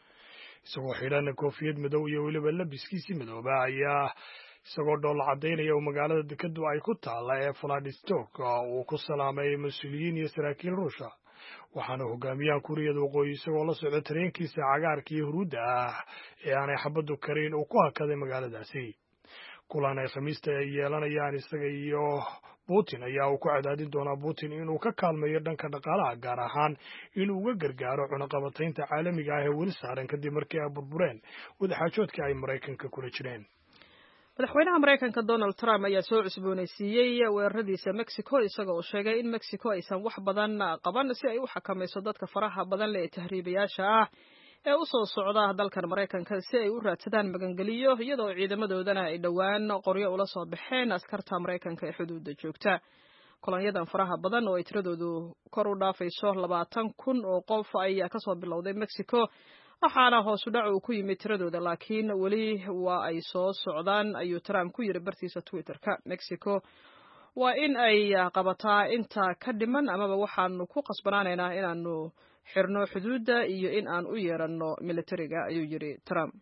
isagoo xidhan koofiyad madow iyo weliba labiskiisii madooba ayaa isagoo dhool cadeynaya oo magaalada dekeddu ay ku taala ee Vladivostok uu ku salaamay mas'uuliyiin iyo saraakiil Ruushka. waxaana hogaamiyaha Kuuriyada Waqooyi isagoo la socda tareenkiisa cagaarka iyo huruudda ah ee aanay xabadu karin uu ku hakaday magaaladaasi. kulan ay khamiista ay yeelanayaan isaga iyo Putin ayaa uu ku cadaadin doonaa Putin inuu ka kaalmeeyo dhanka dhaqaalaha gaar ahaan inuu uga gargaaro cunaqabataynta caalamiga ah ee weli saaran kadib markii ay burbureen wadaxaajoodkii ay Maraykanka kula jireen. madaxweynaha Maraykanka Donald Trump ayaa soo cusboonaysiiyay weeraradiisa Mexico isagoo uu sheegay in Mexico aysan wax badan qaban si ay u xakamayso dadka faraha badan leh ee tahriibayaasha ah ee u soo socda dalkan Maraykanka si ay u raadsadaan magangeliyo iyadoo ciidamadoodana ay dhawaan qoryo ula soo baxeen askarta Maraykanka ee xuduudda joogta. kulanyadan faraha badan oo ay tiradoodu kor u dhaafayso labaatan kun oo qof ayaa ka soo bilowday Mexico waxaana hoos u dhac uu ku yimid tiradooda laakiin weli waa ay soo socdaan ayuu Trump ku yiri bartiisa Twitter-ka. Mexico waa in ay qabataa inta ka dhiman amaba waxaanu ku qasbanaanaynaa inaanu xirno xuduudda iyo in aan u yeeranno militariga ayuu yiri Trump.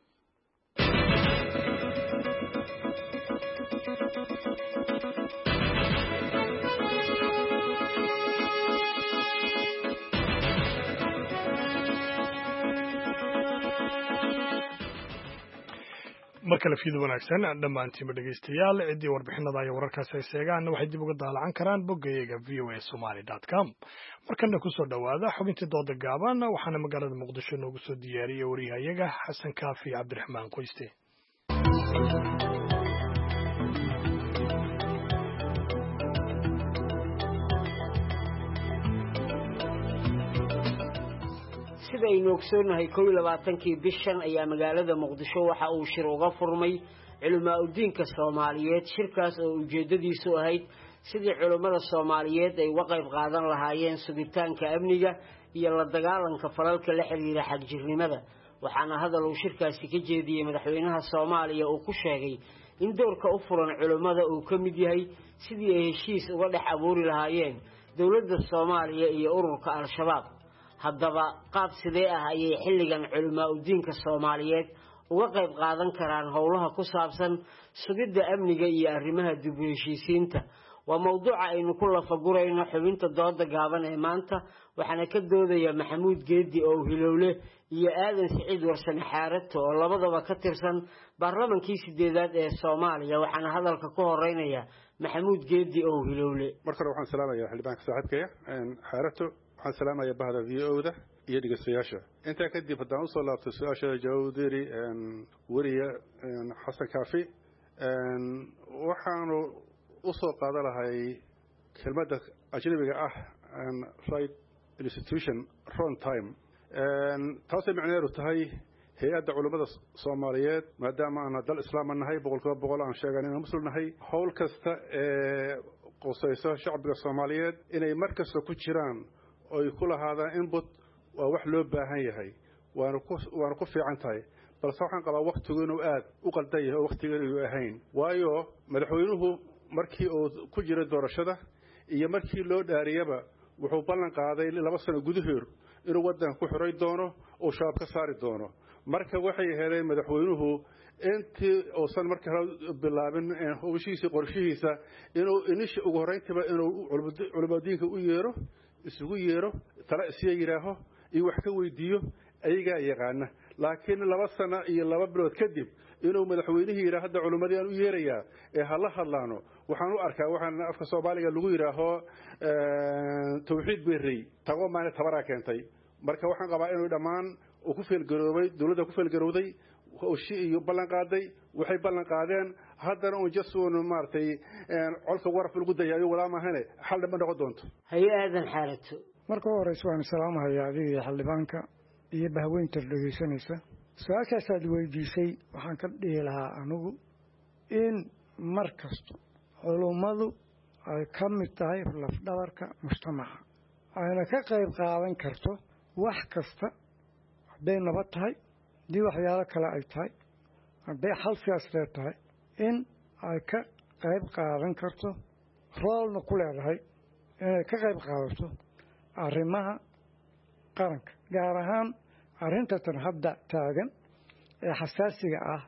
markale fiid wanaagsan dhammaantiinba dhegeystayaal ciddii warbixinada iyo wararkaasi ay sheegaan waxay dib uga daalacan karaan boggayaga v o a somali dot com. markana kusoo dhowaada xubintii dooda gaaban waxaana magaalada muqdisho noogu soo diyaariyey wariyahayaga xasan kaafi cabdiraxmaan qoyste. sidaynu ogsoonnahay kow iyo labaatankii bishan ayaa magaalada muqdisho waxa uu shir uga furmay culimaa udiinka Soomaaliyeed. shirkaas oo ujeedadiisu ahayd sidii culimmada soomaaliyeed ay uga qayb qaadan lahaayeen sugitaanka amniga iyo la dagaalanka falalka la xiriira xagjirnimada waxaana hadal uu shirkaasi ka jeediyey madaxweynaha soomaaliya uu ku sheegay in doorka u furan culimmada uu ka mid yahay sidii ay heshiis uga dhex abuuri lahaayeen dowladda soomaaliya iyo ururka al-shabaab haddaba qaab sidee ah ayay xilligan culimaa udiinka soomaaliyeed uga qayb qaadan karaan howlaha ku saabsan sugidda amniga iyo arrimaha dib u heshiisiinta waa mawduuca aynu ku lafagurayno xubinta dooda gaaban ee maanta waxaana ka doodaya maxamuud geedi oo hilowle iyo aadan siciid warsame xaarato oo labadaba ka tirsan baarlamankii sideedaad ee soomaaliya waxaana hadalka ku horeynaya maxamuud geedi oo hilowle marka hore waxaan salaamayaa xildhibaanka saaxiibkaya xaarato waxaan salaamayaa bahda v o da iyo dhegeystayaasha intaa kadib haddaan usoo laabto su-aasha jawdiri weriye xasan kaafi waxaanu usoo qaadan lahay kelmadda ajnabiga ah right institution wrong time taasay macnaheedu tahay hay-adda culimmada soomaaliyeed maadaama aan dal islaama nahay boqolkiiba boqol aan sheegan inaan muslim nahay howl kasta ee qusayso shacbiga soomaaliyeed inay mar kasta ku jiraan oy ku lahaadaan input waa wax loo baahan yahay waana ku waana ku fiican tahay balse waxaan qabaa waktigu inuu aad u qaldan yahay oo waktigan inuu ahayn waayo madaxweynuhu markii uu ku jiray doorashada iyo markii loo dhaariyaba wuxuu ballan qaaday laba sano gudahood inuu waddanka ku xiray doono oo shabaab ka saari doono marka waxay heleen madaxweynuhu intii uusan marka hore bilaabin howshiisa qorshihiisa inuu inisha ugu horreyntiba inuu culimadiinka u yeero isugu yeero tala isiya yidhaaho iyo wax ka weydiiyo ayagaa yaqaana laakiin laba sano iyo laba bilood kadib inuu madaxweynihii yidhaa hadda culimmadii aan u yeerayaa ee hala hadlaano waxaan u arkaa waxaan afka soomaaliga lagu yidhaaho tawxiid beerey tago maana tabaraa keentay marka waxaan qabaa inuu dhammaan uu ku feelgaroobay dowladda ku feelgarowday howshi iyo ballan qaaday waxay ballan qaadeen haddana uun jasuun maaragtay colka waraf lagu dayaayo walaamahane xal dhama noqon doonto haye aadan xaalato marka u horeysa waan salaamahayaa adiga iyo xildhibaanka iyo bahweynta dhegeysanaysa su-aashaasaad weydiisay waxaan ka dhihi lahaa anigu in mar kasta culummadu ay ka mid tahay lafdhabarka mujtamaca ayna ka qayb qaadan karto wax kasta hadday nabad tahay haddii waxyaalo kale ay tahay hadday xal siyaasadeed tahay in ay ka qayb qaadan karto roolna ku leedahay inay ka qayb qaadato arrimaha qaranka gaar ahaan arrintatan hadda taagan ee xasaasiga ah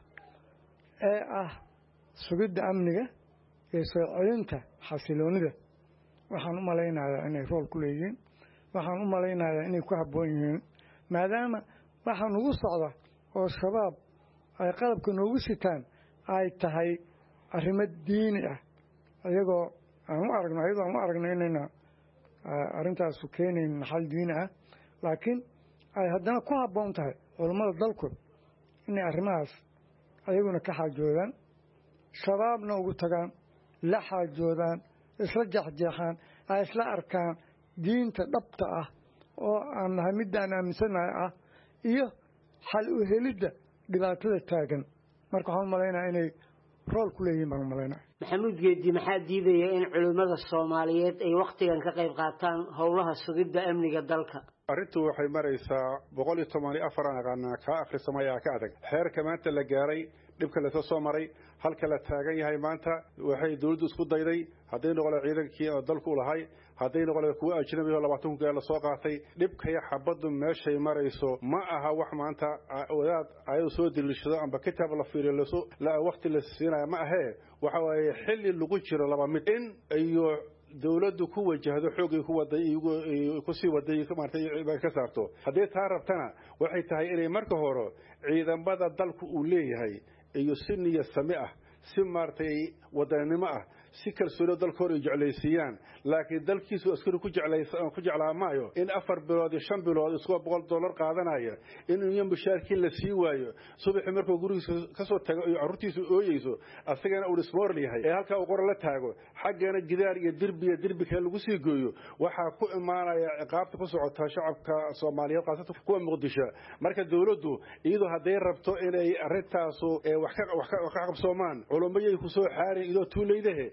ee ah sugidda amniga iyo soo celinta xasiloonida waxaan u malaynayaa inay rool ku leeyihiin waxaan u malaynayaa inay ku habboon yihiin maadaama waxaa nugu socda oo shabaab ay qalabka noogu sitaan ay tahay arrimo diini ah iyagoo aan u aragno iyadoo aan u aragno inayna arrintaasu keenayn naxal diini ah laakiin ay haddana ku habboon tahay culummada dalkood inay arrimahaas ayaguna ka xaajoodaan shabaabna ugu tagaan la xaajoodaan isla jeexjeexaan ay isla arkaan diinta dhabta ah oo aan nahay middaan aaminsanahay ah iyo xal u helidda dhibaatada taagan marka waxaan u malaynaya inay rool ku leeyihin baan u malaynaya maxamuud geedi maxaa diidaya in culimmada soomaaliyeed ay wakhtigan ka qayb qaataan howlaha sugidda amniga dalka arrintu waxay maraysaa boqol iyo toban iyo afar aan aqaanaa kaa akhrisamayaa ka adag xeerka maanta la gaaray dhibka lasoo soo maray halka la taagan yahay maanta waxay dawladdu isku dayday hadday noqole ciidankii oo dalku u lahay hadday noqole kuwa ajnabi oo labaatan kun lasoo qaatay dhibkaya xabaddu meeshay marayso ma aha wax maanta wadaad ayuu soo dilishado amba kitaab la fiiriyo lasoo waqti la siinayo ma ahee waxa waaye xilli lagu jiro laba mid in iyo dawladdu ku wajahdo xoogay ku waday ku sii waday maartay ka saarto haddii taa rabtana waxay tahay inay marka hore ciidamada dalku uu leeyahay iyo si niyad sami ah si maartay wadanimo ah si kalsooni dalkooda jeclaysiiyaan laakiin dalkiisu askari ku jeclaysan ku jeclaa maayo in afar bilood iyo shan bilood isku boqol dollar qaadanaya in uu mushaarkiin la sii waayo subax markuu gurigiisa ka soo tago iyo carruurtiisu ooyeyso asagana uu ismoor leeyahay ee halka uu qor la taago xaggana gidaar iyo dirbi iyo dirbi kale lagu sii gooyo waxa ku imaanaya ciqaabta ku socota shacabka Soomaaliyeed qaasatan kuwa Muqdisho marka dawladdu iyadoo haday rabto inay arrintaas wax ka wax ka qabsoomaan culumayay ku soo xaarin idoo tuuleedahay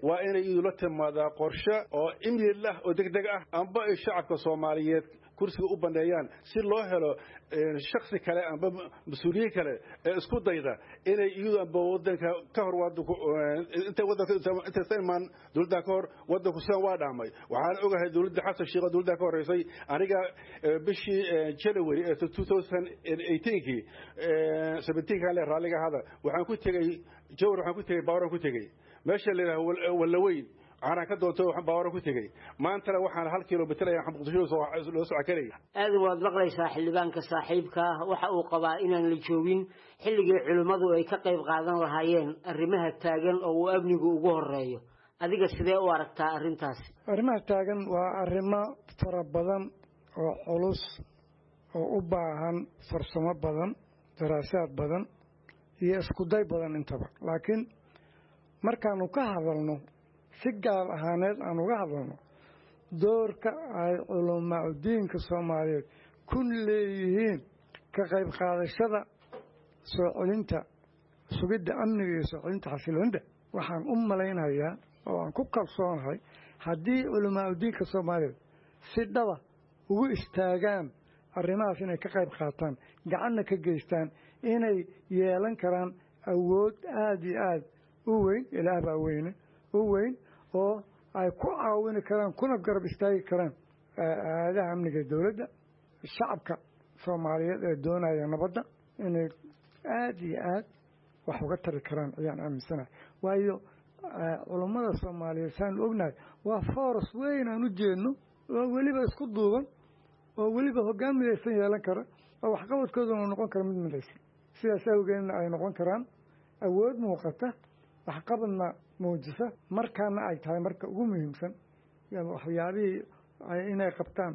waa inay idula timaadaa qorshe oo imil ah oo degdeg ah amba ay shacabka Soomaaliyeed kursiga u baneeyaan si loo helo shakhsi kale amba mas'uuliyiin kale ee isku dayda inay iyadu amba wadanka ka hor wadanku inta wadanka inta sayman dawladda ka hor wadanku soo waa dhaamay waxaan ogahay dawladda Xasan Sheekh dawladda ka horeysay aniga bishii January ee twenty eighteen seventeen kale raaliga hada waxaan ku tagay jawr waxaan ku tagay baaran ku tagay meesha la wala weyn أنا كده قلت له باورك وتجي ما أنت لو إحنا هالكيلو بتلاقي إحنا بقصيش لو سوا كريه. هذا وضلق لي ساحل بانك صاحبك وحقوا قبائلنا اللي تشوفين حل علماء ويكقي بقعدان رهايين الرمها التاجن أو أبني جوجه الرأي هذيك السداء واركتا الرمتاس. الرمها التاجن والرماء فربضان وعلوس وأباهن فرسمة بدن دراسات بدن يسكدي بدن انتبه لكن مركانو كهذلنو si gaar ahaaneed aan uga hadalno doorka ay culamaa diinka Soomaaliyeed ku leeyihiin ka qayb qaadashada soo celinta sugidda amniga iyo soo celinta xasiloonida waxaan u maleynayaa oo aan ku kalsoonahay haddii culamaa diinka Soomaaliyeed si dhaba ugu istaagaan arrimahaas inay ka qayb qaataan gacanna ka geystaan inay yeelan karaan awood aad iyo aad u weyn ilaah baa weyne u weyn oo ay ku caawin karaan kuna garab istaagi karaan aadaha amniga dawladda shacabka Soomaaliyeed ee doonaya nabadda inay aad iyo aad wax uga tari karaan ayaan aaminsanahay waayo culimada Soomaaliyeed saan ognahay waa force weyn aan u jeedno oo weliba isku duuban oo weliba hogaamiyaysan yeelan kara oo waxqabadkooduna noqon kara mid midaysan sidaas awgeedna ay noqon karaan awood muuqata waxqabadna موجسة مركنا أي تاي مرك قوم يمسن يعني وحيابي إني قبطان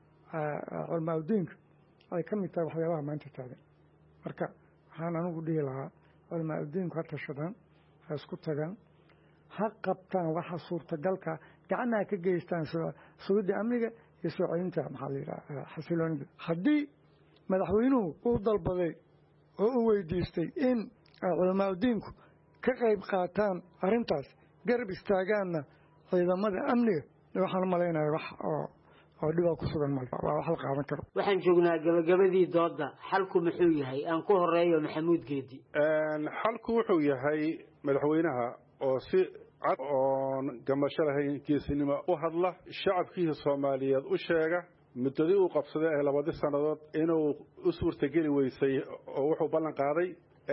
علماء الدين أي كم يتاي وحيابها ما أنت تاي مركا هانا نقول لها علماء الدين كاتر شدان هسكت تجان ها قبطان وح صور تجلك كأنها كجيستان سو سود أمريكا يسوع أنت محلي حسيلون حدي مدحوينه أفضل بدي هو يديستي إن علماء الدين ka qayb qaataan arintaas garab istaagaana ciidamada amniga waxaan maleynayaa wax oo oo dhiba ku sugan mal waa wax la qaadan karo waxaan joognaa gabagabadii dooda xalku muxuu yahay aan ku horeeyo Maxamuud Geedi een xalku wuxuu yahay madaxweynaha oo si cad oo gamasho lahayn kiisinimo u hadla shacabkiisa Soomaaliyeed u sheega muddadii uu qabsaday ee labadii sanadood inuu u suurtageli weysay oo wuxuu ballan qaaday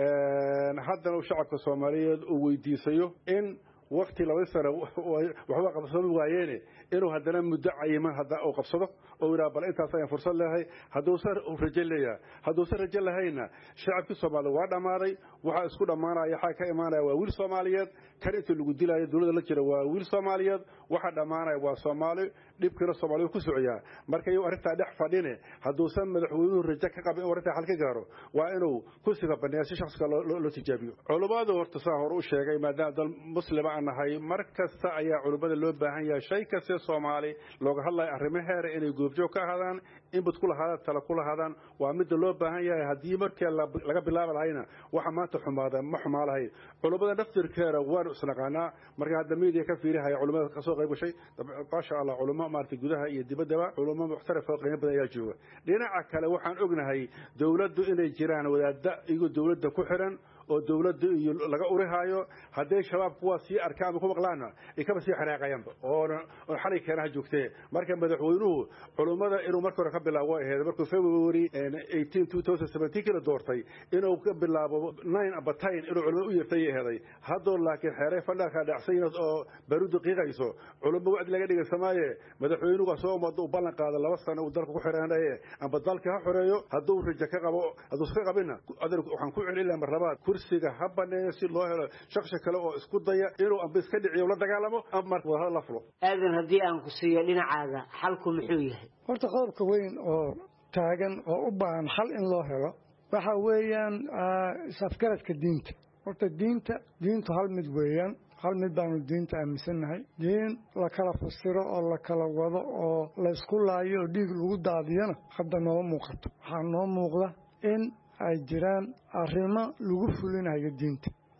haddana shacabka Soomaaliyeed uu weydiisayo in waqti laba sano waxba qabsan waayeen inuu haddana muddo cayiman hadda uu qabsado oo ila bal intaas ay fursad leeyahay hadduu sar u rajaleeyaa hadduu sar rajalahayna shacabka Soomaaliyeed waa dhamaaday waxa isku dhamaanaya waxa ka imaanaya waa wiil Soomaaliyeed kan inta lagu dilaayo dawladda la jira waa wiil Soomaaliyeed waxa dhamaanaya waa Soomaali dhibkana Soomaaliyeed ku socyaa marka ay arinta dhex fadhine hadduu san madaxweynuhu rajo ka qabo in arinta xal ka gaaro waa inuu ku siga baneeyo shakhsiga loo tijaabiyo culimadu horta saa hor u sheegay maadaama dal muslima anahay markasta ayaa culimada loo baahan yahay shay kasta Soomaali looga hadlay arrimaheera inay goobjoog ka ahaadaan inbad kula hadaan tala kula hadaan waa mid loo baahan yahay hadii markii laga bilaabo lahayna waxa maanta xumaada ma xumaalahay culimada naftirkeeda waan isnaqaanaa marka hadda media ka fiirahay culimada ka soo qayb gashay baasha Allah culimo maartay gudaha iyo dibadaba culimo muxtarif oo qiimo badan ayaa jooga dhinaca kale waxaan ognahay dawladdu inay jiraan wadaadda iyagu dawladda ku xiran oo dawladda iyo laga urihaayo haday shabaab kuwa si arkaan ku maqlaana ay ka sii xanaaqayaan oo xalay keenaha joogtay marka madaxweynuhu culimada inuu marka hore ka bilaabo aheed markuu February eighteen twenty seventeen kala doortay inuu ka bilaabo nine abatayn inuu culimada u yeertay aheeday hadoo laakiin xeeray fadhaka dhacsayn oo baruud qiiqayso culimada wacd laga dhigay Soomaaliya madaxweynuhu soo umada u ballan qaada laba sano uu dalka ku xiranay amba dalka ha xoreeyo haduu rajo ka qabo haduu iska qabina adeer waxaan ku celinayaa mar labaad kursiga habanay si loo helo shakhsi kale oo isku daya inuu amba iska dhiciyo la dagaalamo ama wada la furo aadan hadii aan ku siiyo dhinacaaga xalku muxuu yahay horta qodobka weyn oo taagan oo u baahan xal in loo helo waxa weeyaan safgaradka diinta horta diinta diintu hal mid weeyaan hal mid baan diinta aaminsanahay diin la kala fasiro oo la kala wado oo la isku laayo dhiig lagu daadiyana hadda noo muuqato waxa noo muuqda in ay jiraan arrimo lagu fulinayo diinta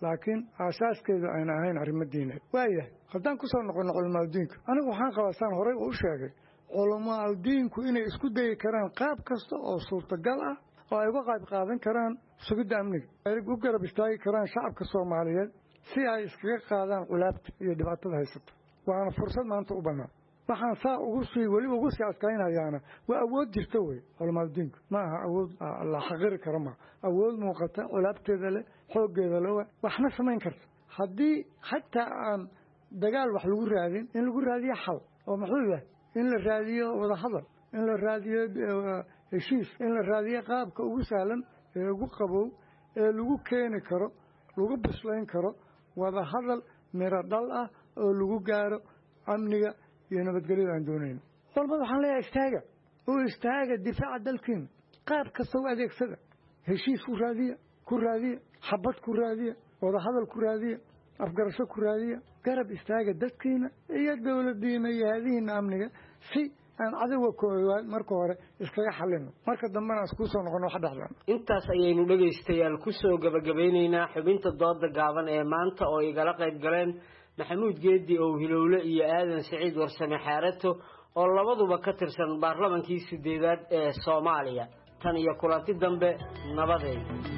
laakiin aasaaskeedu ayna ahayn arrimo diineed waayahay haddaan ku soo noqono culamaadudiinka anigu waxaan qabaa saan horey u sheegay culamaadudiinku inay isku dayi karaan qaab kasta oo suurtagal ah oo ay uga qayb qaadan karaan sugidda amniga ay u garab istaagi karaan shacabka soomaaliyeed si ay iskaga qaadaan culaabta iyo dhibaatada haysata waana fursad maanta u bannaan waxaan saa ugu sii weliba ugu sii adkaynayaana waa awood jirta wey culamaadudiinku ma aha awood la xaqiri karo maa awood muuqata culaabteeda leh xooggeeda le waxna samayn karta haddii xataa aan dagaal wax lagu raadin in lagu raadiyo xal oo muxuu yahay in la raadiyo wadahadal in la raadiyo heshiis in la raadiyo qaabka ugu sahlan ee ugu qabow ee lagu keeni karo lagu bislayn karo wadahadal miro dhal ah oo lagu gaaro amniga iyo nabadgelyada aan doonayno walbad waxaan leeyahay istaaga oo istaaga difaaca dalkiina qaab kasta u adeegsada heshiis ku raadiya ku raadiya xabad ku raadiya wadahadal ku raadiya afgarasho ku raadiya garab istaaga dadkiina iyo dowladiina iyo haadihiina amniga si aan cadowga koowaad marka hore iskaga xalino marka dambena isku soo noqono wax dhexdan intaas ayaynu dhagaystayaal ku soo gabagabeynaynaa xubinta dooda gaaban ee maanta oo igala qayb galeen maxamuud geedi oo hilowle iyo aadan siciid warsame xaarato oo labaduba ka tirsan baarlamankii sideedaad ee Soomaaliya tan iyo kulanti dambe nabadeed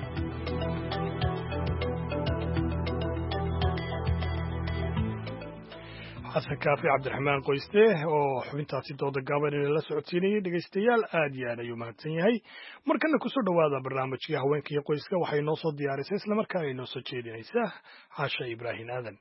xasan kaafi cabdiraxmaan qoyste oo xubintaasi dooda gaaban la socodsiinayay dhegaystayaal aad iyo aad ayuu mahadsan yahay markana kusoo dhowaada barnaamijkii haweenka iyo qoyska waxay noo soo diyaarisay islamarkaana inoo soo jeedinaysaa xaasha ibraahim aadan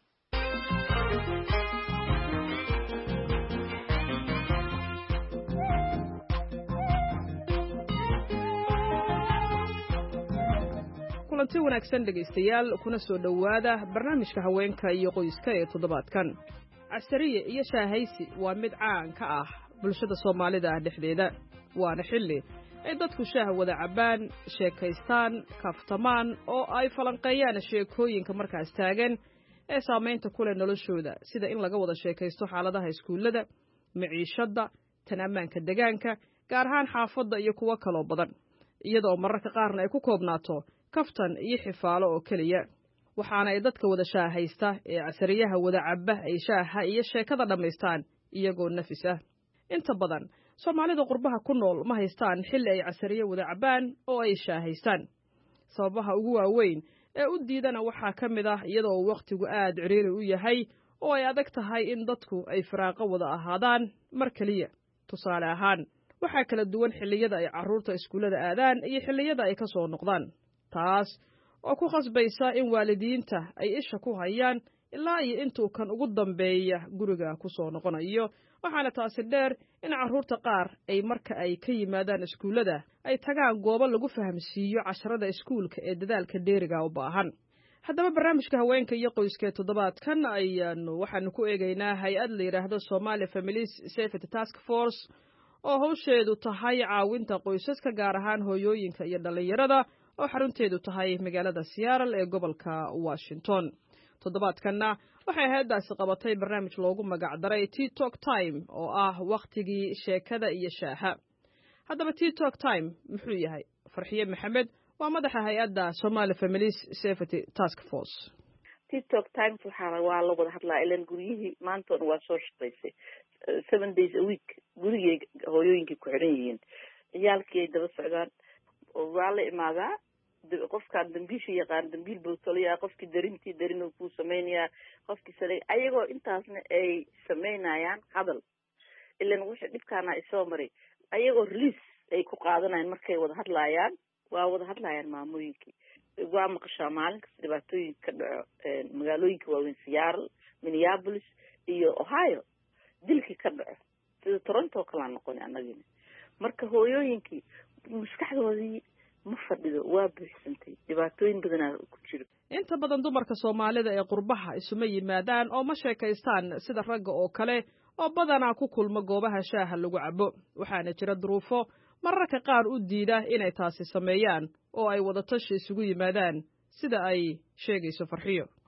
kulanti wanaagsan dhegaystayaal kuna soo dhowaada barnaamijka haweenka iyo qoyska ee toddobaadkan casariye iyo shaahaysi waa mid caan ka ah bulshada soomaalida dhexdeeda waana xilli ay dadku shaah wada cabbaan sheekaystaan kaftamaan oo ay falanqeeyaan sheekooyinka markaas taagan ee saamaynta ku leh noloshooda sida in laga wada sheekaysto xaaladaha iskuullada maciishadda tan ammaanka degaanka gaar ahaan xaafadda iyo kuwo kaloo badan iyadoo mararka qaarna ay ku koobnaato kaftan iyo xifaalo oo keliya waxaana ay dadka wada shaahaysta ee casariyaha wada cabba ay shaaha iyo sheekada dhammaystaan iyagoo nafis ah inta badan soomaalida qurbaha ku nool ma haystaan xilli ay casariye wada cabbaan oo ay shaahaystaan sababaha ugu waaweyn ee u diidana waxaa ka mid ah iyadoo wakhtigu aad ciriiri u yahay oo ay adag tahay in dadku ay firaaqo wada ahaadaan mar keliya tusaale ahaan waxaa kala duwan xilliyada ay carruurta iskuullada aadaan iyo xilliyada ay ka soo noqdaan taas oo ku khasbaysa in waalidiinta ay isha ku hayaan ilaa iyo intuu kan ugu dambeeya guriga ku soo noqonayo waxaana taasi dheer in carruurta qaar ay marka ay ka yimaadaan iskuullada ay tagaan goobo lagu fahamsiiyo casharada iskuulka ee dadaalka dheeriga u baahan haddaba barnaamijka haweenka iyo qoyskee toddobaadkan ayaanu waxaanu ku eegaynaa hay-ad la yidhaahdo Somali Families Safety Task Force oo hawsheedu tahay caawinta qoysaska gaar ahaan hooyooyinka iyo dhallinyarada oo xarunteedu tahay magaalada Seattle ee gobolka Washington toddobaadkanna waxay hay'addaasi qabatay barnaamij loogu magac daray TikTok Time oo ah waqtigii sheekada iyo shaaha haddaba TikTok Time muxuu yahay Farxiye Maxamed waa madaxa hay'adda Somali Families Safety Task Force TikTok Time waxaa waa la wada hadlaa ilaan guriyihii maanta waa soo shaqaysay seven days a week gurigay hooyooyinkii ku xiran yihiin ciyaalkii ay daba socdaan waa la imaadaa qofkaan dambiisha yaqaan dambiil buu toliyaa qofkii darintii darin uu ku samaynayaa qofkii sale ayagoo intaasna ay samaynayaan hadal ilaan wixii dhibkaana isoo maray ayagoo release ay ku qaadanayaan markay wada hadlaayaan waa wada hadlaayaan maamooyinkii waa maqashaa maalin kasta dhibaatooyinka ka dhaco magaalooyinka waaweyn Seattle Minneapolis iyo Ohio dilkii ka dhaco sida Toronto kala noqon anagina marka hooyooyinkii maskaxdoodii ma fadhido waa buuxsantay dhibaatooyin badan ku jiro inta badan dumarka Soomaalida ee qurbaha isuma yimaadaan oo ma sheekaystaan sida ragga oo kale oo badanaa ku kulma goobaha shaaha lagu cabo waxaana jira duruufo mararka qaar u diida inay taasi sameeyaan oo ay wada tashi isugu yimaadaan sida ay sheegayso Farxiyo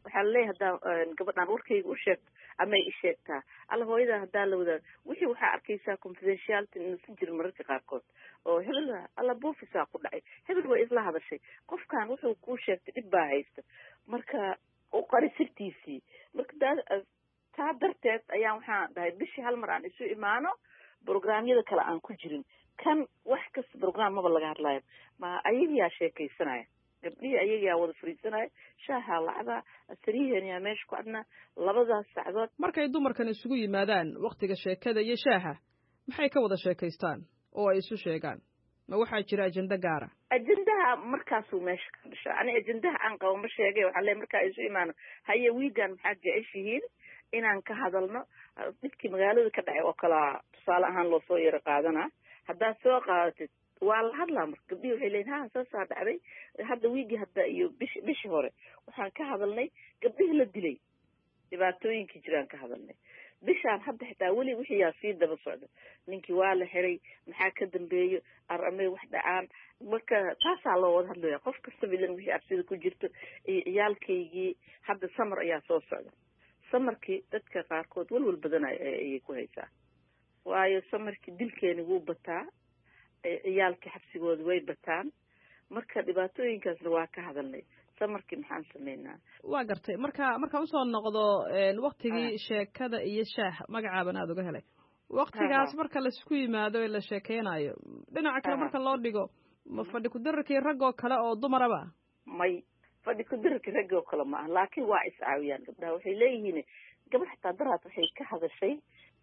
waxaa laleeyahay haddaa gabadhaan warkayga u sheegto ama ay isheegtaa alla hooyadaa haddaa la wadaa wixii waxaa arkaysaa confidentiality inaysan jirin mararka qaarkood oo hebel alla boofisaa ku dhacay hebel way isla hadashay qofkan wuxuu kuu sheegtay dhib baa haysta marka u qari sirtiisii marka daa taa darteed ayaan waxaan dhahay bishii hal mar aan isu imaano programyada kale aan ku jirin kan wax kasta program maba laga hadlaayo ma ayagiyaa sheekaysanaya gabdhihii ayagaa wada fariisanaya shaaha lacda sariiheniyaa meesha ku adnaa labadaas sacdood markay dumarkan isugu yimaadaan waktiga sheekada iyo shaaha maxay ka wada sheekaystaan oo ay isu sheegaan ma waxaa jira ajenda gaara ajendaha markaasuu meesha ka dhashaa ani ajendaha aan qabo ma sheegay waxaa le markaa isu imaano haye wiigan maxaad jeceshihiin inaan ka hadalno dhibkii magaalada ka dhacay oo kalaa tusaale ahaan loo soo yaro qaadanaa haddaad soo qaadatid waa la hadlaa marka gabdhihii waxay leeyiin ha saasaa dhacday hadda wiigii hadda iyo bish bishii hore waxaan ka hadalnay gabdhihii la dilay dhibaatooyinkii jiraan ka hadalnay bishaan hadda xitaa weli wixiyaa sii daba socda ninkii waa la xiray maxaa ka dambeeyo aramay wax dhacaan marka taasaa loo wada hadlaya qof kastaba ilan wixii absida ku jirto iyo ciyaalkaygii hadda samar ayaa soo socda samarkii dadka qaarkood walwal badan ayay ku haysaa waayo samarkii dilkeeni wuu bataa ciyaalkii xabsigooda way bataan marka dhibaatooyinkaasna waa ka hadalnay samarkii maxaan sameynaa waa gartay marka markaan usoo noqdo waktigii sheekada iyo shaaha magacaaban aada uga helay waktigaas marka laisku yimaado ee la sheekeynayo dhinaca kale marka loo dhigo ma fadhi kudararkii raggoo kale oo dumaraba may fadhi kudararkii raggoo kale ma aha laakiin waa iscaawiyaan gabdhaha waxay leeyihiin gabadh xataa daraad waxay ka hadashay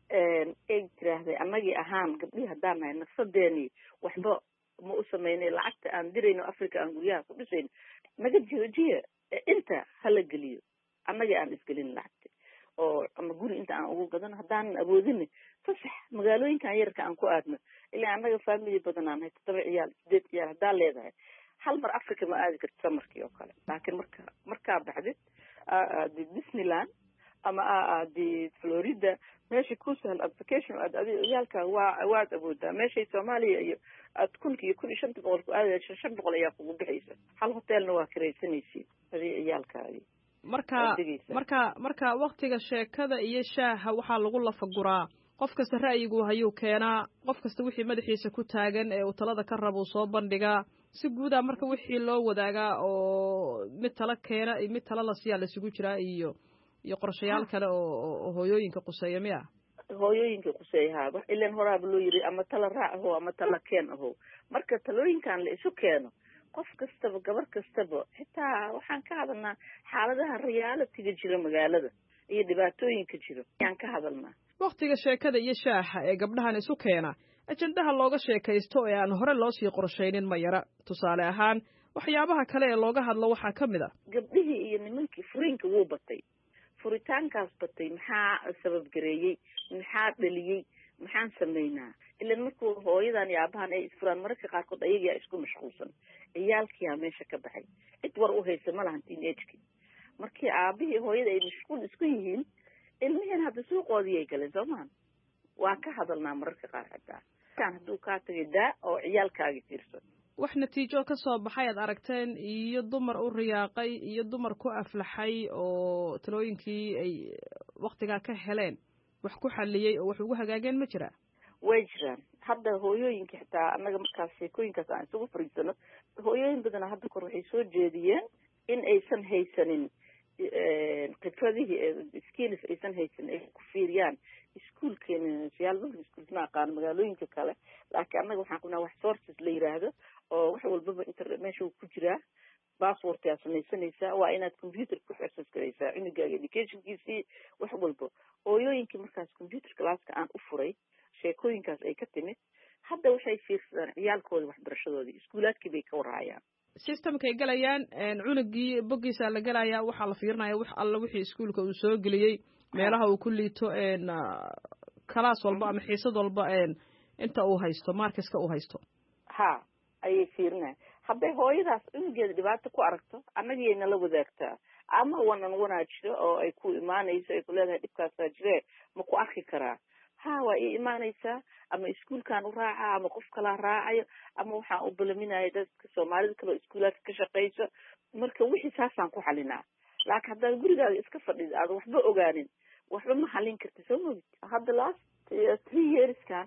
ay tiraahday annagii ahaan gabdhihii haddaan nahay nafsadeeni waxba ma u sameynay lacagta aan dirayno africa aan guryaha ku dhisayno naga joojiya inta hala geliyo annagii aan isgelin lacagta oo ama guri inta aan ugu gadano haddaanan awoodin fasax magaalooyinkan yarka aan ku aadno ilaa annaga family badan aan nahay toddoba ciyaal sideed ciyaal haddaa leedahay hal mar africa ma aadi karti samarkii oo kale laakiin marka markaa baxdid aadi disneyland ama aadi florida meesha ku sahal application aad adi ciyaalka waa waad awoodaa meeshay soomaaliya iyo aad kunka iyo kun iyo shanta boqol ku aadaya shan shan boqol ayaa kugu bixaysa hal hotelna waa kiraysanaysid adi ciyaalkaadi marka marka marka waktiga sheekada iyo shaaha waxaa lagu lafaguraa qof kasta ra'yigu hayuu keenaa qof kasta wixii madaxiisa ku taagan ee uu talada ka rabo soo bandhigaa si guudaa marka wixii loo wadaagaa oo mid tala keena iyo mid tala lasiyaa lasugu jiraa iyo iyo qorshayaal kale oo hooyooyinka quseeya miya hooyooyinka quseeyahaaba ilan horaaba loo yiri ama tala raac aho ama tala keen aho marka talooyinkan la isu keeno qof kastaba gabar kastaba xitaa waxaan ka hadalnaa xaaladaha realitiga jira magaalada iyo dhibaatooyinka jiro ayaan ka hadalnaa waktiga sheekada iyo shaaha ee gabdhahan isu keena ajendaha looga sheekaysto ee aan hore loo sii qorshaynin ma yara tusaale ahaan waxyaabaha kale ee looga hadlo waxaa ka mid a gabdhihii iyo nimankii furiinka wuu batay furitaankaas batay maxaa sabab gareeyey maxaa dhaliyey maxaan sameynaa ilan markuu hooyadan iyo aabahan ay isfuraan mararka qaarkood ayagaa isku mashquulsan ciyaalkiyaa meesha ka baxay cid war u haysa ma lahan teenagekii markii aabihii hooyada ay mashquul isku yihiin ilmihiin hadda suuqoodii ay galeen soo mahan waa ka hadalnaa mararka qaar xataa hadduu kaa tagay daa oo ciyaalkaagi fiirsan wax natiijo ka soo baxay aad aragteen iyo dumar u riyaaqay iyo dumar ku aflaxay oo talooyinkii ay waktigaa ka heleen wax ku xaliyey oo wax ugu hagaageen ma jiraa way jiraan hadda hooyooyinka xitaa annaga markaas sheekooyinkaas aan isugu fariisano hooyooyin badana hadda kor waxay soo jeediyeen in aysan haysanin khibradihii skills aysan haysanin ay ku fiiriyaan iskuolkeena siyaalada iskuol ma aqaan magaalooyinka kale laakiin annaga waxaan qabnaa wax sources la yiraahdo oo wax walbaba internet meesha uu ku jiraa bassword aad samaysanaysaa waa inaad computer ku access garaysaa cunugaaga educationkiisii wax walba hooyooyinkii markaas computer classka aan u furay sheekooyinkaas ay ka timid hadda waxay fiirsadaan ciyaalkooda waxbarashadoodii iskuulaadkii bay ka warhayaan systemkay galayaan cunugii boggiisa la gelayaa waxaa la fiirinaya wax alla wixii iskuolka uu soo geliyey meelaha uu ku liito kalaas walba ama xiisad walba inta uu haysto markiska uu haysto ha ayay fiirinaya hadday hooyadaas cunugeeda dhibaato ku aragto annagiyay nala wadaagtaa ama wanan wanaa jiro oo ay ku imaanayso ay ku leedahay dhibkaasaa jiree ma ku arki karaa ha waa ii imaanaysaa ama iskuolkan u raaca ama qof kalaa raacayo ama waxaan u balaminaya dadka soomaalida kaleo iskuulaadka ka shaqayso marka wixii saasaan ku xalinaa laakiin haddaad gurigaaga iska fadhid aad waxba ogaanin waxba ma halin karti soo mogid hadda last three yearskan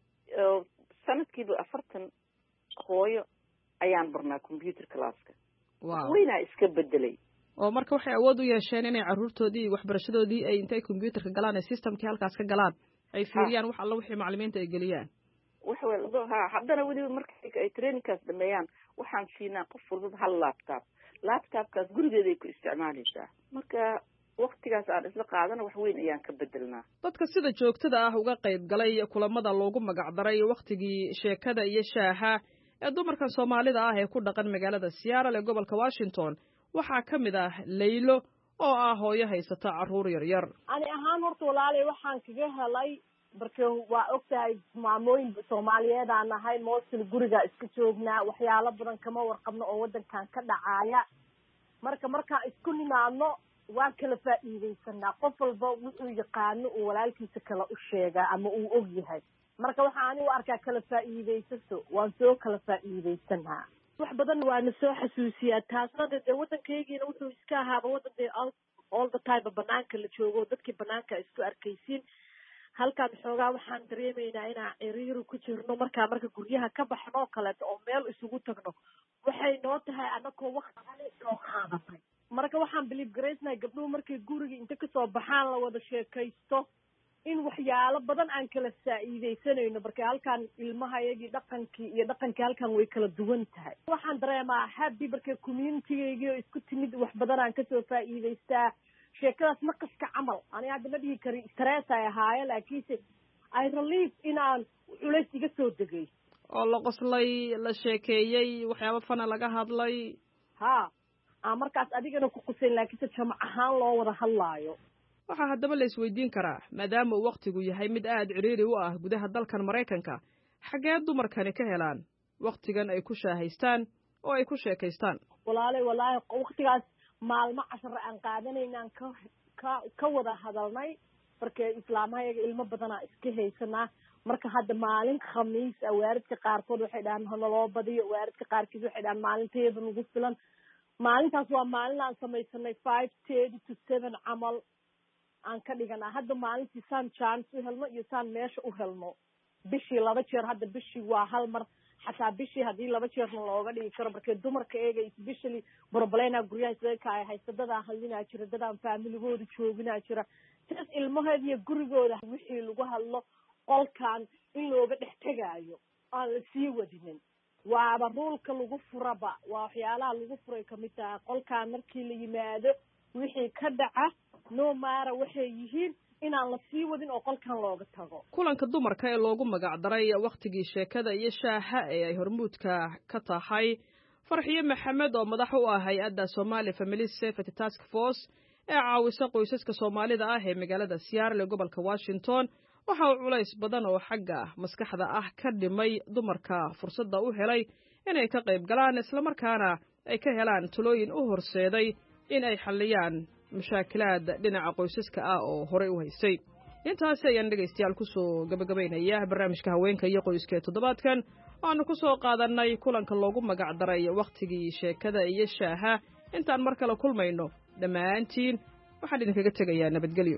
sanadkiiba afartan hooyo ayaan barnaa computer classka weynaa iska bedelay oo marka waxay awood u yeesheen inay carruurtoodii waxbarashadoodii ay intay computerka galaan ee systemkii halkaas ka galaan ay fiiriyaan wax alla wixii macallimiinta ay geliyaan wax walba ha haddana weliba marka ay trainingkaas dhameeyaan waxaan siinaa qof walbaba hal laptop laptopkaas gurigeeda ay ku isticmaalaysaa marka waqtigaas aan isla qaadana wax weyn ayaan ka bedelnaa dadka sida joogtada ah uga qayb galay kulamada loogu magacdaray waqtigii sheekada iyo shaaha ee dumarkan Soomaalida ah ee ku dhaqan magaalada Seattle ee gobolka Washington waxaa ka mid ah Laylo oo ah hooyo haysata carruur yar yar ani ahaan horta walaalay waxaan kaga helay marka waa ogtahay maamooyin Soomaaliyeed aan nahay mostly guriga iska joognaa waxyaalo badan kama warqabno oo wadankan ka dhacaya marka marka isku nimaadno waa kala faa'iideysanaa qof walba wuxuu yaqaano uu walaalkiisa kala u sheegaa ama uu og yahay marka waxaan anigu arkaa kala faa'iideysato waan soo kala faa'iideysanaa wax badan waana soo xasuusiyaa taasna dee wadankaygiina wuxuu iska ahaaba wadan dee all the time banaanka la joogo dadkii banaanka isku arkaysiin halkaan xoogaa waxaan dareemaynaa inaan ciriiri ku jirno markaa marka guryaha ka baxno oo kaleeto oo meel isugu tagno waxay noo tahay anagoo waqti soo qaadatay marka waxaan believe garaysnahay gabdhuhu markay guriga inta kasoo baxaan la wada sheekaysto in waxyaalo badan aan kala faa'iideysanayno marka halkaan ilmaha iyagii dhaqankii iyo dhaqankii halkaan way kala duwan tahay waxaan dareemaa happy marka communitygaygi oo isku timid wax badan aan kasoo faa'iideystaa sheekadaas naqaska camal ani hadda ma dhihi kari stress ay ahaaye laakiinse I relief inaan culays iga soo degay oo la qoslay la sheekeeyey waxyaabo fana laga hadlay ha aan markaas adigana ku qusayn laakiinse jamac ahaan loo wada hadlaayo waxaa haddaba la isweydiin karaa maadaama uu waqtigu yahay mid aad ciriiri u ah gudaha dalkan Maraykanka xagee dumarkani ka helaan waqtigan ay ku shaahaystaan oo ay ku sheekaystaan walaalay walaahi waqtigaas maalmo cashar aan qaadanaynaan ka ka ka wada hadalnay marka islaamahayaga ilmo badanaa iska haysanaa marka hadda maalin khamiis awaaridka qaarkood waxay dhahaan hanaloo badiyo awaaridka qaarkiis waxay dhahaan maalinteeda nagu filan maalintaas waa maalin aan samaysanay five thirty to seven camal aan ka dhiganaa hadda maalintii saan chance u helno iyo saan meesha u helno bishii laba jeer hadda bishii waa hal mar xataa bishii haddii laba jeerna looga dhigi karo markee dumarka eega especially borbaleyna guryaha isleeka ay haysta dadaan hadlinaa jira dadaan faamiligooda jooginaa jira sidaas ilmaheeda iyo gurigooda wixii lagu hadlo qolkan in looga dhex tegaayo aan la sii wadinin waaba ruulka lagu furaba waa waxyaalaha lagu furay kamid tahay qolkaan markii la yimaado wixii ka dhaca no maara waxay yihiin inaan la sii wadin oo qolkan looga tago kulanka dumarka ee loogu magacdaray waqtigii sheekada iyo shaaha ee ay hormuudka ka tahay Farxiyo Maxamed oo madax u ah hay'adda Somali Family Safety Task Force ee caawisa qoysaska Soomaalida ah ee magaalada Seattle ee gobolka Washington waxa uu culays badan oo xagga maskaxda ah ka dhimay dumarka fursadda u helay inay ka qayb galaan isla markaana ay ka helaan talooyin u horseeday in ay xalliyaan mashaakilaad dhinaca qoysaska ah oo horey u haysay intaas ayaan dhegaystayaal ku soo gabagabaynaya barnaamijka haweenka iyo qoyska toddobaadkan waanu ku soo qaadanay kulanka loogu magacdaray waqtigii sheekada iyo shaaha intaan mar kale kulmayno dhammaantiin waxaan idinkaga tegayaa nabadgelyo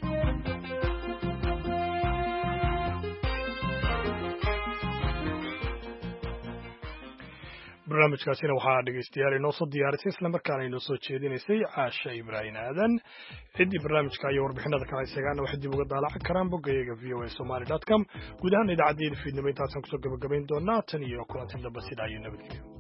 barnaamijkaasina waxaa dhegaystayaal inoo soo diyaarisay islamarkaana inoo soo jeedinaysay caasha ibraahim aadan ciddii barnaamijka iyo warbixinada kale isagaana waxay dib uga daalacan karaan boggayaga v o a somaly dot com guud ahaan idaacaddayda fiidnimo intaasaan kusoo gabagabayn doonaa tan iyo kulanti dambe sidaa iyo nabadgelyo